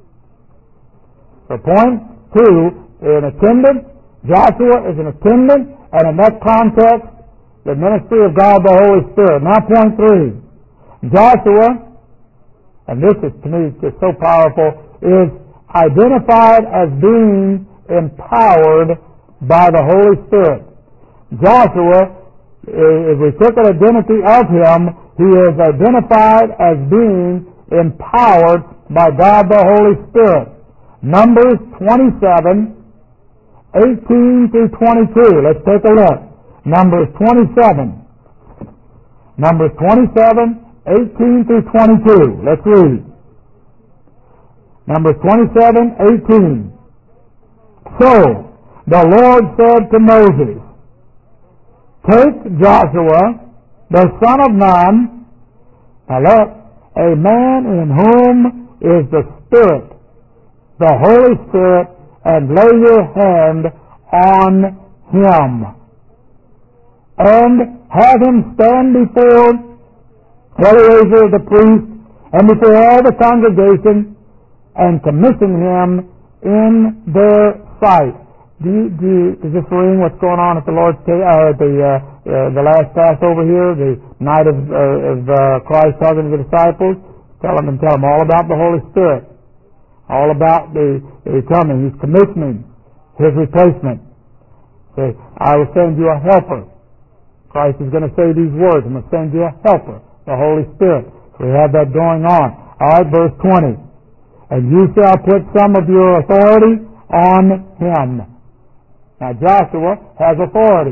Speaker 1: So point 2, an attendant. Joshua is an attendant, and in that context, the ministry of God the Holy Spirit. Now point 3. Joshua, and this is to me just so powerful, is identified as being empowered by the Holy Spirit. Joshua, if we took an identity of him, he is identified as being empowered by God the Holy Spirit. Numbers 27, 18 through 22. Let's take a look. Numbers 27. Numbers 27, 18 through 22. Let's read. Numbers 27, 18. So the Lord said to Moses, Take Joshua, the son of Nun, now look, a man in whom is the Spirit, the Holy Spirit, and lay your hand on him, and have him stand before Eleazar the priest, and before all the congregation, and commission him in their sight. Does this ring what's going on at the Lord's the last Passover here, the night of Christ talking to the disciples? Tell them all about the Holy Spirit, all about the coming. He's commissioning his replacement. Say, I will send you a helper. Christ is going to say these words. I'm going to send you a helper, the Holy Spirit. So we have that going on. All right, verse 20. And you shall put some of your authority on him. Now Joshua has authority.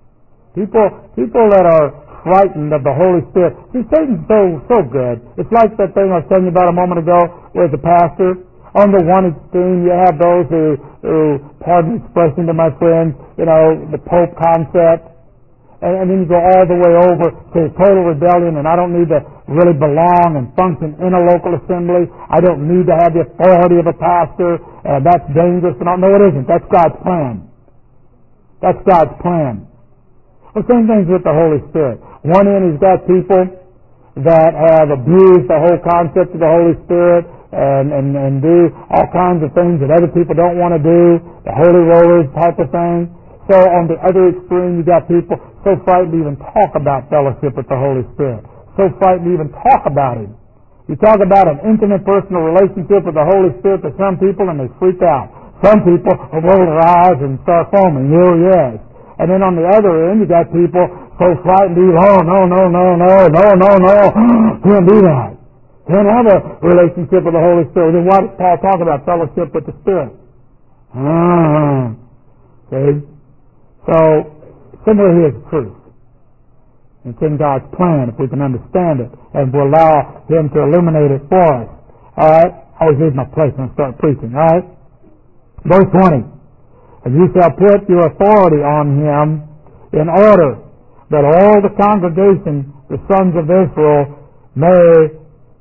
Speaker 1: People that are frightened of the Holy Spirit. See, Satan's so good. It's like that thing I was telling you about a moment ago with the pastor. On the one extreme, you have those who pardon the expression to my friends, the Pope concept. And then you go all the way over to total rebellion, and I don't need to really belong and function in a local assembly. I don't need to have the authority of a pastor, and that's dangerous. No, it isn't. That's God's plan. That's God's plan. The same thing's with the Holy Spirit. One end, he's got people that have abused the whole concept of the Holy Spirit and do all kinds of things that other people don't want to do, the holy rollers type of thing. So on the other extreme, you got people so frightened to even talk about fellowship with the Holy Spirit. So frightened to even talk about Him. You talk about an intimate personal relationship with the Holy Spirit to some people and they freak out. Some people will roll their eyes and start foaming. Here he is. And then on the other end, you got people so frightened to no. Can't do that. Can't have a relationship with the Holy Spirit. Then why does Paul talk about fellowship with the Spirit? See? So, similarly is truth. It's in God's plan if we can understand it and we'll allow Him to illuminate it for us. Alright? I always leave my place when I start preaching, all right? Verse 20. And you shall put your authority on him in order that all the congregation, the sons of Israel, may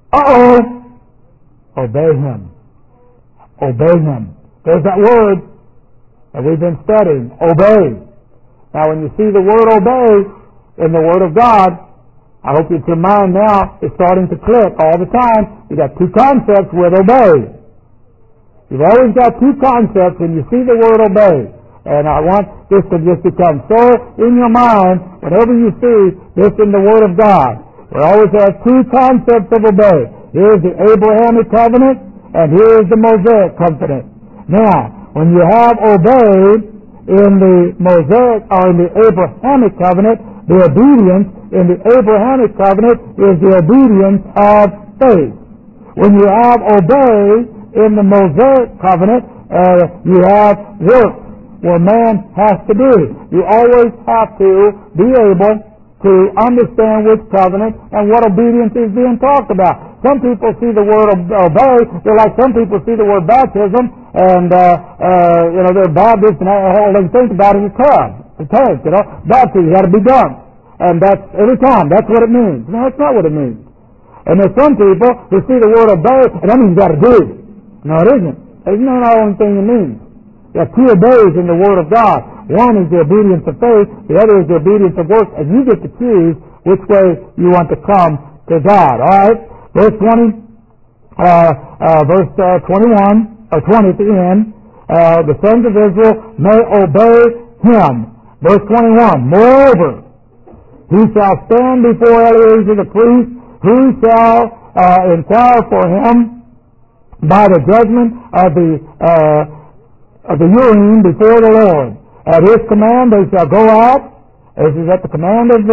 Speaker 1: obey him. Obey him. There's that word that we've been studying, obey. Now when you see the word obey in the Word of God, I hope that your mind now is starting to click all the time. You got two concepts with obey. You've always got two concepts when you see the word obey. And I want this to just become so in your mind whenever you see this in the Word of God. We always have two concepts of obey. Here's the Abrahamic covenant and here's the Mosaic covenant. Now, when you have obeyed in the Mosaic or in the Abrahamic covenant, the obedience in the Abrahamic covenant is the obedience of faith. When you have obeyed in the Mosaic covenant, you have work where man has to do. You always have to be able to understand which covenant and what obedience is being talked about. Some people see the word obey, they're like some people see the word baptism, and they're Baptists, and all they think about is a tank, baptism got to be done. And that's every time, that's what it means. No, that's not what it means. And there's some people who see the word obey, and that means you got to do. No, it isn't. It's not the only thing it means. There are two obeys in the Word of God. One is the obedience of faith, the other is the obedience of works, and you get to choose which way you want to come to God. All right? Verse 20, verse 21, or 20 at the end, the sons of Israel may obey him. Verse 21, moreover, he shall stand before Eleazar the priest, who shall inquire for him by the judgment of the Urim before the Lord. At his command they shall go out. This is at the command of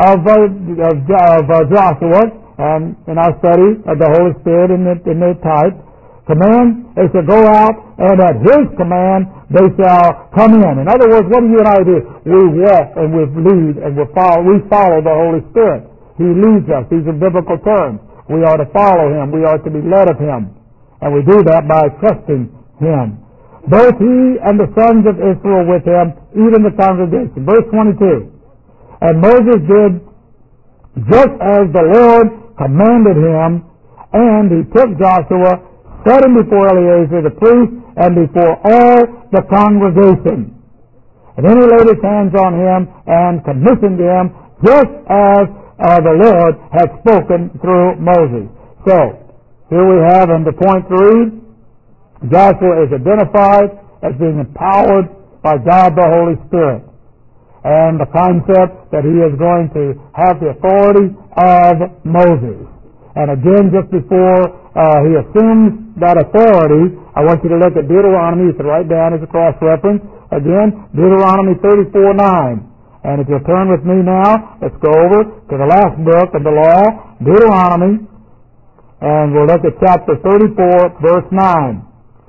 Speaker 1: Joshua, and in our study of the Holy Spirit in the type. Command, they shall go out, and at his command they shall come in. In other words, what do you and I do? We walk and we lead and we follow the Holy Spirit. He leads us. These are biblical terms. We are to follow him. We are to be led of him. And we do that by trusting him. Both he and the sons of Israel with him, even the congregation. Verse 22. And Moses did just as the Lord commanded him, and he took Joshua, set him before Eleazar the priest, and before all the congregation. And then he laid his hands on him and commissioned him, just as the Lord had spoken through Moses. So, here we have in the point 3, Joshua is identified as being empowered by God the Holy Spirit. And the concept that he is going to have the authority of Moses. And again, just before he assumes that authority, I want you to look at Deuteronomy. You can write down as a cross-reference. Again, Deuteronomy 34:9. And if you'll turn with me now, let's go over to the last book of the law, Deuteronomy. And we'll look at chapter 34, verse 9.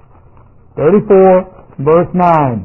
Speaker 1: 34, verse 9.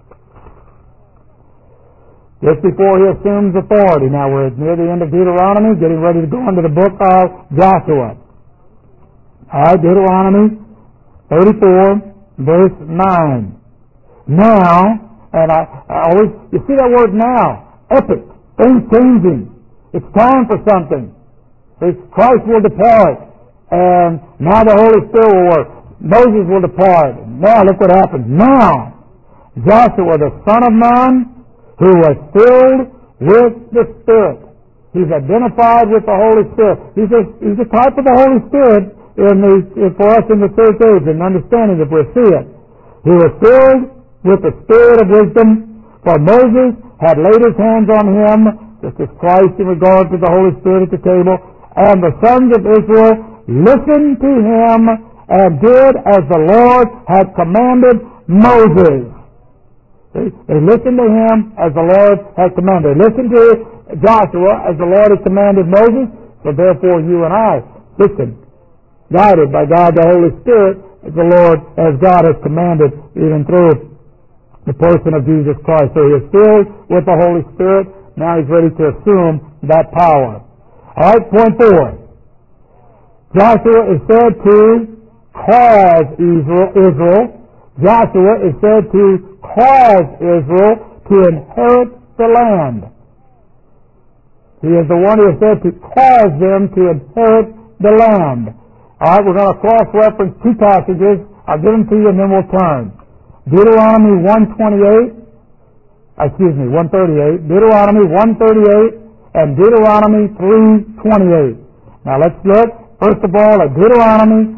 Speaker 1: Just before he assumes authority. Now we're near the end of Deuteronomy, getting ready to go into the book of Joshua. All right, Deuteronomy 34, verse 9. Now, and I always, you see that word now, epic, things changing. It's time for something. See, Christ will depart, and now the Holy Spirit will work. Moses will depart. Now look what happens. Now, Joshua, the son of Nun, who was filled with the Spirit. He's identified with the Holy Spirit. He's a type of the Holy Spirit for us in the church age, and understanding if we see it. He was filled with the Spirit of wisdom, for Moses had laid his hands on him, just as Christ in regard to the Holy Spirit at the table, and the sons of Israel listened to him and did as the Lord had commanded Moses. They listened to him as the Lord had commanded. They listened to Joshua as the Lord had commanded Moses. So therefore you and I listen, guided by God the Holy Spirit, as the Lord, as God has commanded, even through the person of Jesus Christ. So he is filled with the Holy Spirit. Now he's ready to assume that power. All right, point 4. Joshua is said to
Speaker 2: cause Israel. Joshua is said to cause Israel to inherit the land. He is the one who is said to cause them to inherit the land. All right, we're going to cross-reference two passages. I'll give them to you and then we'll turn. Deuteronomy 138. Deuteronomy 138 and Deuteronomy 3:28. Now let's look, first of all, at Deuteronomy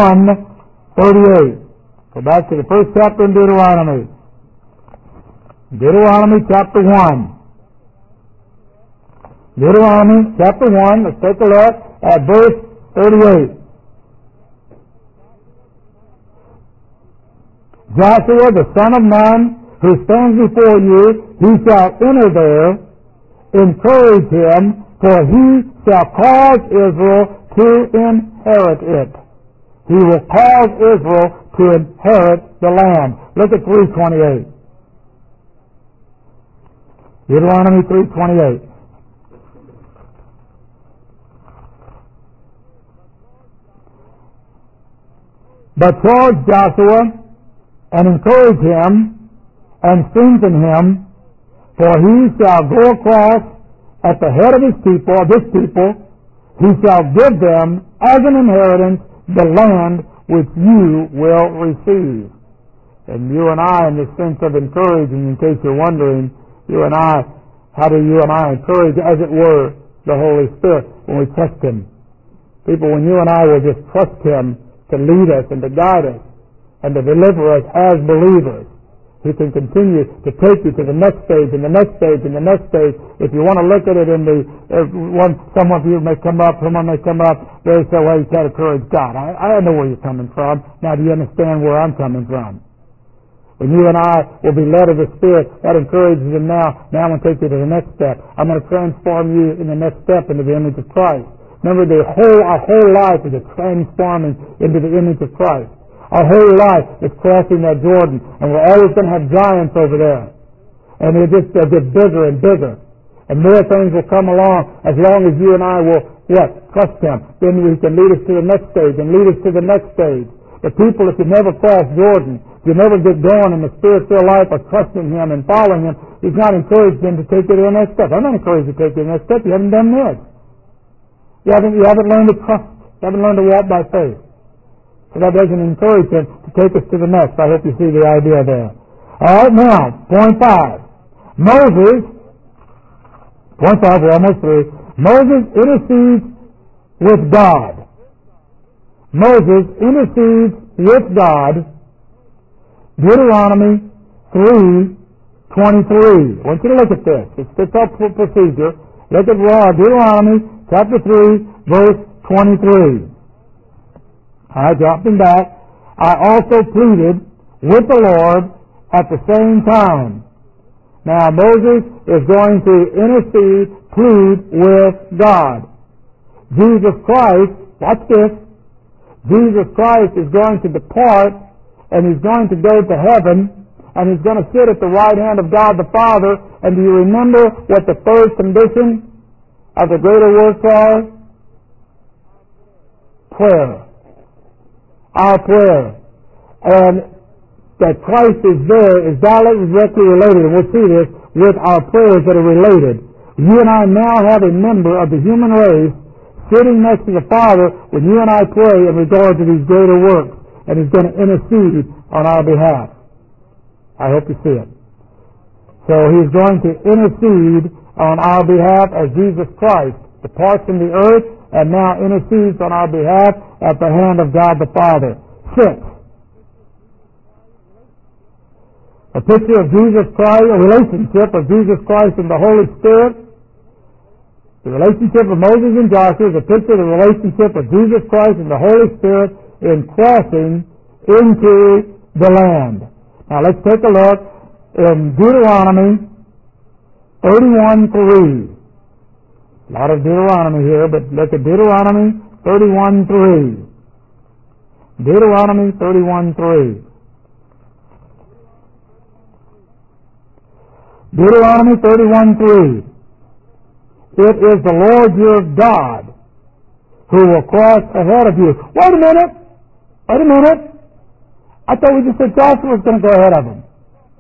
Speaker 2: 1:38. Go back to the first chapter in Deuteronomy. Deuteronomy chapter 1. Deuteronomy chapter 1, let's take a look at verse 38. Joshua the son of Nun, who stands before you, he shall enter there, encourage him, for he shall cause Israel to inherit it. He will cause Israel to inherit the land. Look at 3:28. Deuteronomy 3:28. But charge Joshua and encourage him and strengthen him, for he shall go across at the head of his people, he shall give them as an inheritance the land which you will receive. And you and I, in the sense of encouraging, in case you're wondering, how do you and I encourage, as it were, the Holy Spirit when we trust Him? People, when you and I will just trust Him to lead us and to guide us and to deliver us as believers, He can continue to take you to the next stage and the next stage and the next stage. If you want to look at it in the some of you may come up, someone may come up, they say, well, you can't encourage God. I know where you're coming from. Now, do you understand where I'm coming from? When you and I will be led of the Spirit, that encourages Him now. Now I'm going to take you to the next step. I'm going to transform you in the next step into the image of Christ. Remember, our whole life is a transforming into the image of Christ. Our whole life is crossing that Jordan, and we're always going to have giants over there. And they'll get bigger and bigger. And more things will come along as long as you and I will, trust Him. Then He can lead us to the next stage and lead us to the next stage. But people, if you never cross Jordan, if you never get going in the spiritual life of trusting Him and following Him, He's not encouraged them to take you to the next step. I'm not encouraged to take you to the next step. You haven't done this. You haven't learned to trust. You haven't learned to walk by faith. So that doesn't encourage Him to take us to the next. I hope you see the idea there. All right, now, point 5. Point 5, we're almost through. Moses intercedes with God. Moses intercedes with God. Deuteronomy 3:23. I want you to look at this. It's the top procedure. Look at Deuteronomy chapter 3, verse 23. I dropped him back. I also pleaded with the Lord at the same time. Now Moses is going to plead with God. Jesus Christ, watch this, Jesus Christ is going to depart and He's going to go to heaven and He's going to sit at the right hand of God the Father. And do you remember what the third condition of the greater works are? Prayer. Our prayer. And that Christ is there is directly related, and we'll see this, with our prayers that are related. You and I now have a member of the human race sitting next to the Father when you and I pray in regard to these greater works, and He's going to intercede on our behalf. I hope you see it. So He's going to intercede on our behalf as Jesus Christ departs from the earth and now intercedes on our behalf at the hand of God the Father. 6. A picture of Jesus Christ, a relationship of Jesus Christ and the Holy Spirit. The relationship of Moses and Joshua is a picture of the relationship of Jesus Christ and the Holy Spirit in crossing into the land. Now let's take a look in Deuteronomy 31:3. A lot of Deuteronomy here, but look at Deuteronomy 31:3. Deuteronomy 31:3. Deuteronomy 31:3. It is the Lord your God who will cross ahead of you. Wait a minute. Wait a minute. I thought we just said Joshua was going to go ahead of him.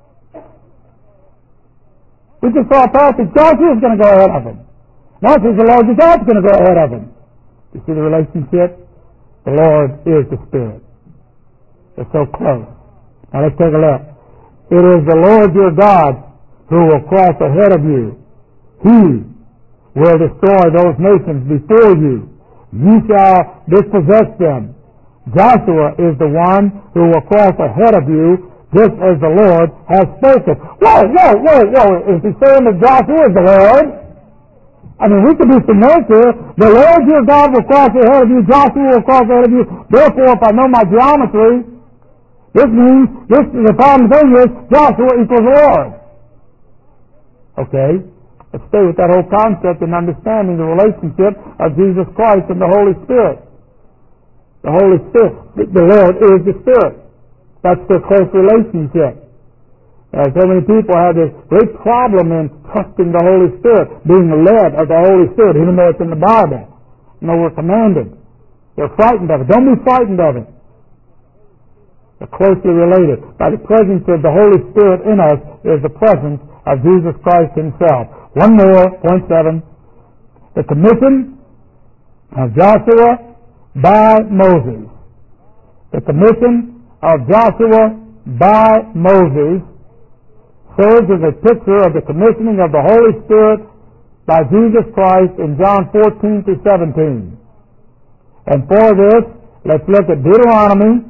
Speaker 2: We just saw a passage. Joshua was going to go ahead of him. Now it says the Lord your God is going to go ahead of him. You see the relationship? The Lord is the Spirit. They're so close. Now let's take a look. It is the Lord your God who will cross ahead of you. He will destroy those nations before you. You shall dispossess them. Joshua is the one who will cross ahead of you, just as the Lord has spoken. Whoa. Is he saying that Joshua is the Lord? I mean, we could do some notes here. The Lord your God will cross ahead of you. Joshua will cross ahead of you. Therefore, if I know my geometry, this means, the problem thing is, Joshua equals Lord. Okay? Let's stay with that whole concept and understanding the relationship of Jesus Christ and the Holy Spirit. The Holy Spirit, the Lord is the Spirit. That's their close relationship. So many people have this great problem in trusting the Holy Spirit, being led of the Holy Spirit, even though it's in the Bible. You know, we're commanded. They're frightened of it. Don't be frightened of it. They're closely related. By the presence of the Holy Spirit in us is the presence of Jesus Christ Himself. One more, point 7. The commission of Joshua by Moses. The commission of Joshua by Moses serves as a picture of the commissioning of the Holy Spirit by Jesus Christ in John 14-17. And for this, let's look at Deuteronomy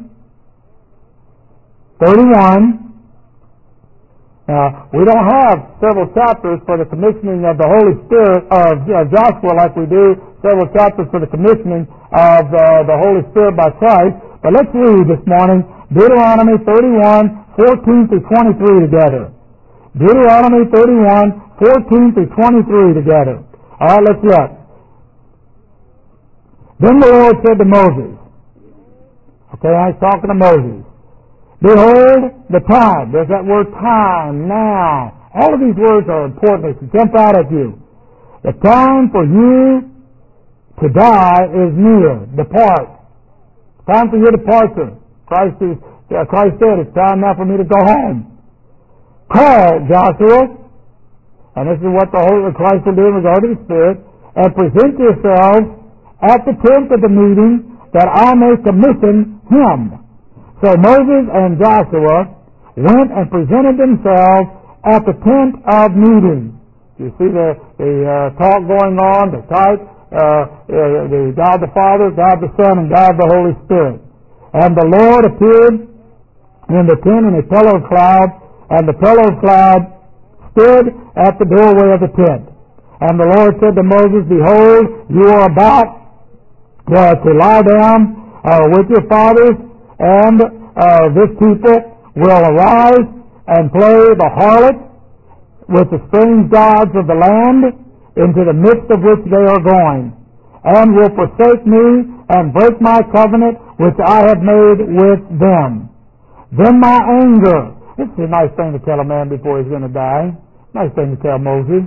Speaker 2: 31. Now, we don't have several chapters for the commissioning of the Holy Spirit of Joshua like we do several chapters for the commissioning of the Holy Spirit by Christ. But let's read this morning Deuteronomy 31:14-23 together. Deuteronomy 31:14-23 together. All right, let's look. Then the Lord said to Moses, okay, I was talking to Moses, behold, the time. There's that word time, now. All of these words are important. They should jump out at you. The time for you to die is near. Depart. Time for your departure. Christ said, it's time now for me to go home. Call Joshua, and this is what the Holy Christ will do in regard to the Spirit, and present yourselves at the tent of the meeting, that I may commission him. So Moses and Joshua went and presented themselves at the tent of meeting. You see the talk going on, the type, the God the Father, God the Son, and God the Holy Spirit. And the Lord appeared in the tent in a pillar of cloud, and the pillar of cloud stood at the doorway of the tent. And the Lord said to Moses, behold, you are about to lie down with your fathers, and this people will arise and play the harlot with the strange gods of the land, into the midst of which they are going, and will forsake me and break my covenant which I have made with them. Then my anger, this is a nice thing to tell a man before he's going to die, nice thing to tell Moses.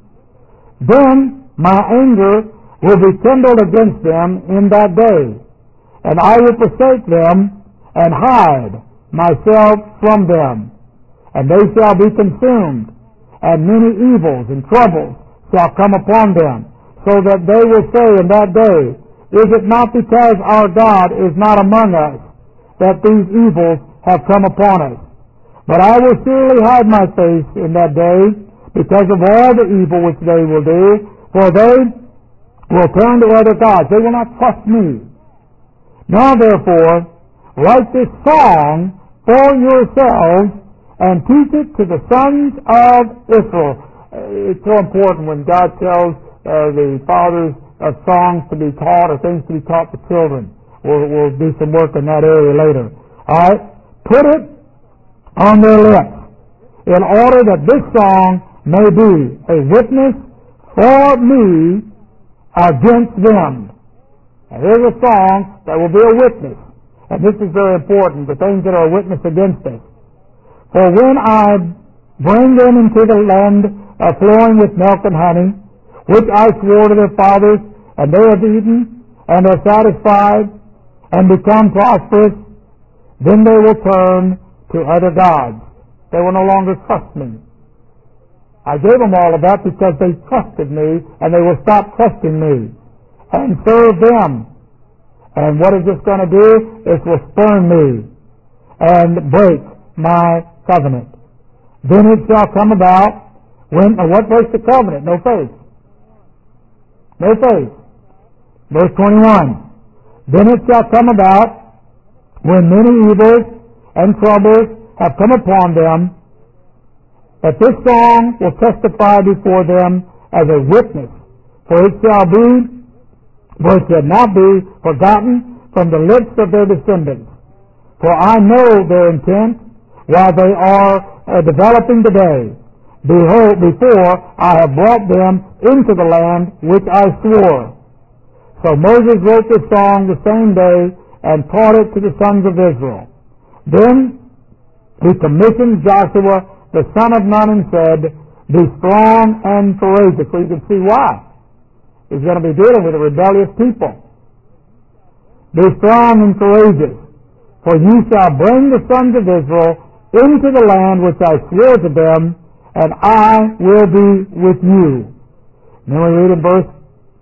Speaker 2: Then my anger will be kindled against them in that day, and I will forsake them and hide myself from them, and they shall be consumed, and many evils and troubles shall come upon them, so that they will say in that day, is it not because our God is not among us that these evils have come upon us? But I will surely hide my face in that day because of all the evil which they will do, for they will turn to other gods. They will not trust me. Now therefore, write this song for yourselves and teach it to the sons of Israel. It's so important when God tells the fathers of songs to be taught or things to be taught to children. We'll do some work in that area later. All right? Put it on their lips in order that this song may be a witness for me against them. Now here's a song that will be a witness. And this is very important, the things that are a witness against us. For when I bring them into the land flowing with milk and honey, which I swore to their fathers, and they have eaten, and are satisfied, and become prosperous, then they will turn to other gods. They will no longer trust me. I gave them all of that because they trusted me, and they will stop trusting me and serve them. And what is this going to do? It will spurn me and break my covenant. Then it shall come about when, what breaks the covenant? No faith. No faith. Verse 21. Then it shall come about when many evils and troubles have come upon them, that this song will testify before them as a witness, for it shall not be forgotten from the lips of their descendants. For I know their intent while they are developing today. Behold, before I have brought them into the land which I swore. So Moses wrote this song the same day and taught it to the sons of Israel. Then he commissioned Joshua the son of Nun and said, be strong and courageous. So you can see why. He's going to be dealing with a rebellious people. Be strong and courageous, for you shall bring the sons of Israel into the land which I swore to them, and I will be with you. And then we read in verse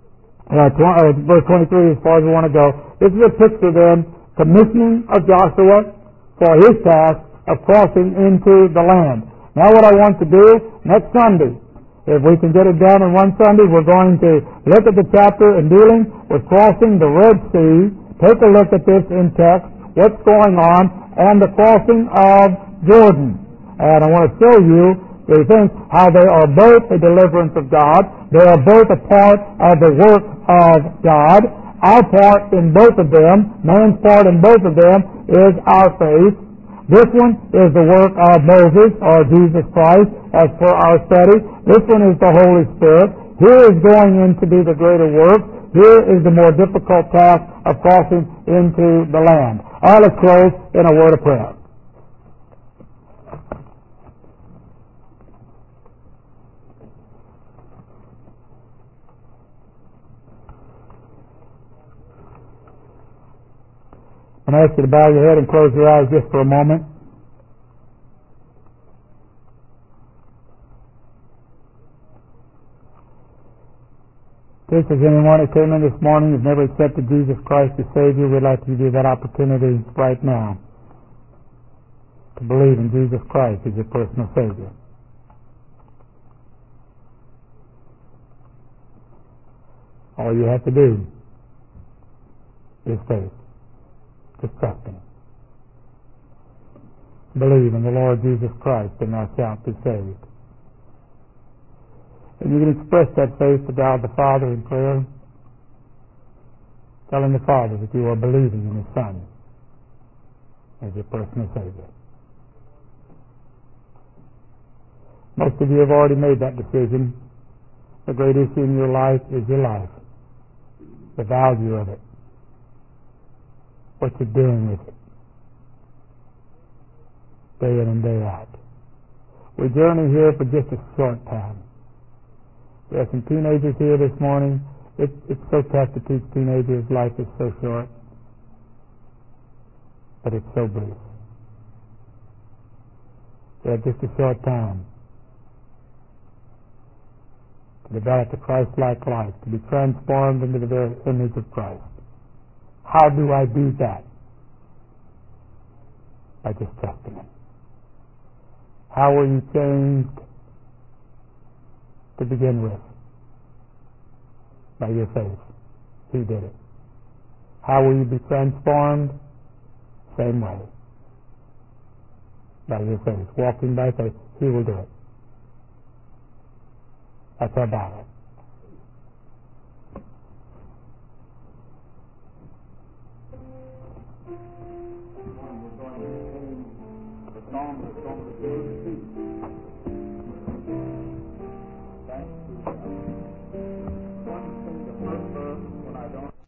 Speaker 2: 23 as far as we want to go. This is a picture then, commissioning of Joshua for his task of crossing into the land. Now what I want to do next Sunday, if we can get it done in one Sunday, we're going to look at the chapter and dealing with crossing the Red Sea, take a look at this in text, what's going on, and the crossing of Jordan. And I want to show you the things, how they are both a deliverance of God. They are both a part of the work of God. Our part in both of them, man's part in both of them, is our faith. This one is the work of Moses, or Jesus Christ, as per our study. This one is the Holy Spirit. Here is going in to do the greater work. Here is the more difficult task of crossing into the land. All let's close in a word of prayer. I'm going to ask you to bow your head and close your eyes just for a moment. If there's anyone who came in this morning who's never accepted Jesus Christ as Savior, we'd like to give you that opportunity right now to believe in Jesus Christ as your personal Savior. All you have to do is faith. Just trust Him. Believe in the Lord Jesus Christ and thou shalt be saved. And you can express that faith to God the Father in prayer, telling the Father that you are believing in His Son as your personal Savior. Most of you have already made that decision. The great issue in your life is your life, the value of it, what you're doing with it, day in and day out. We journey here for just a short time. We have some teenagers here this morning. It's so tough to teach teenagers. Life is so short, but it's so brief. We have just a short time to develop a Christ-like life, to be transformed into the very image of Christ. How do I do that? By just trusting Him. How were you changed to begin with? By your faith. He did it. How will you be transformed? Same way. By your faith. Walking by faith. He will do it. That's our battle. We're going to sing the song that's going to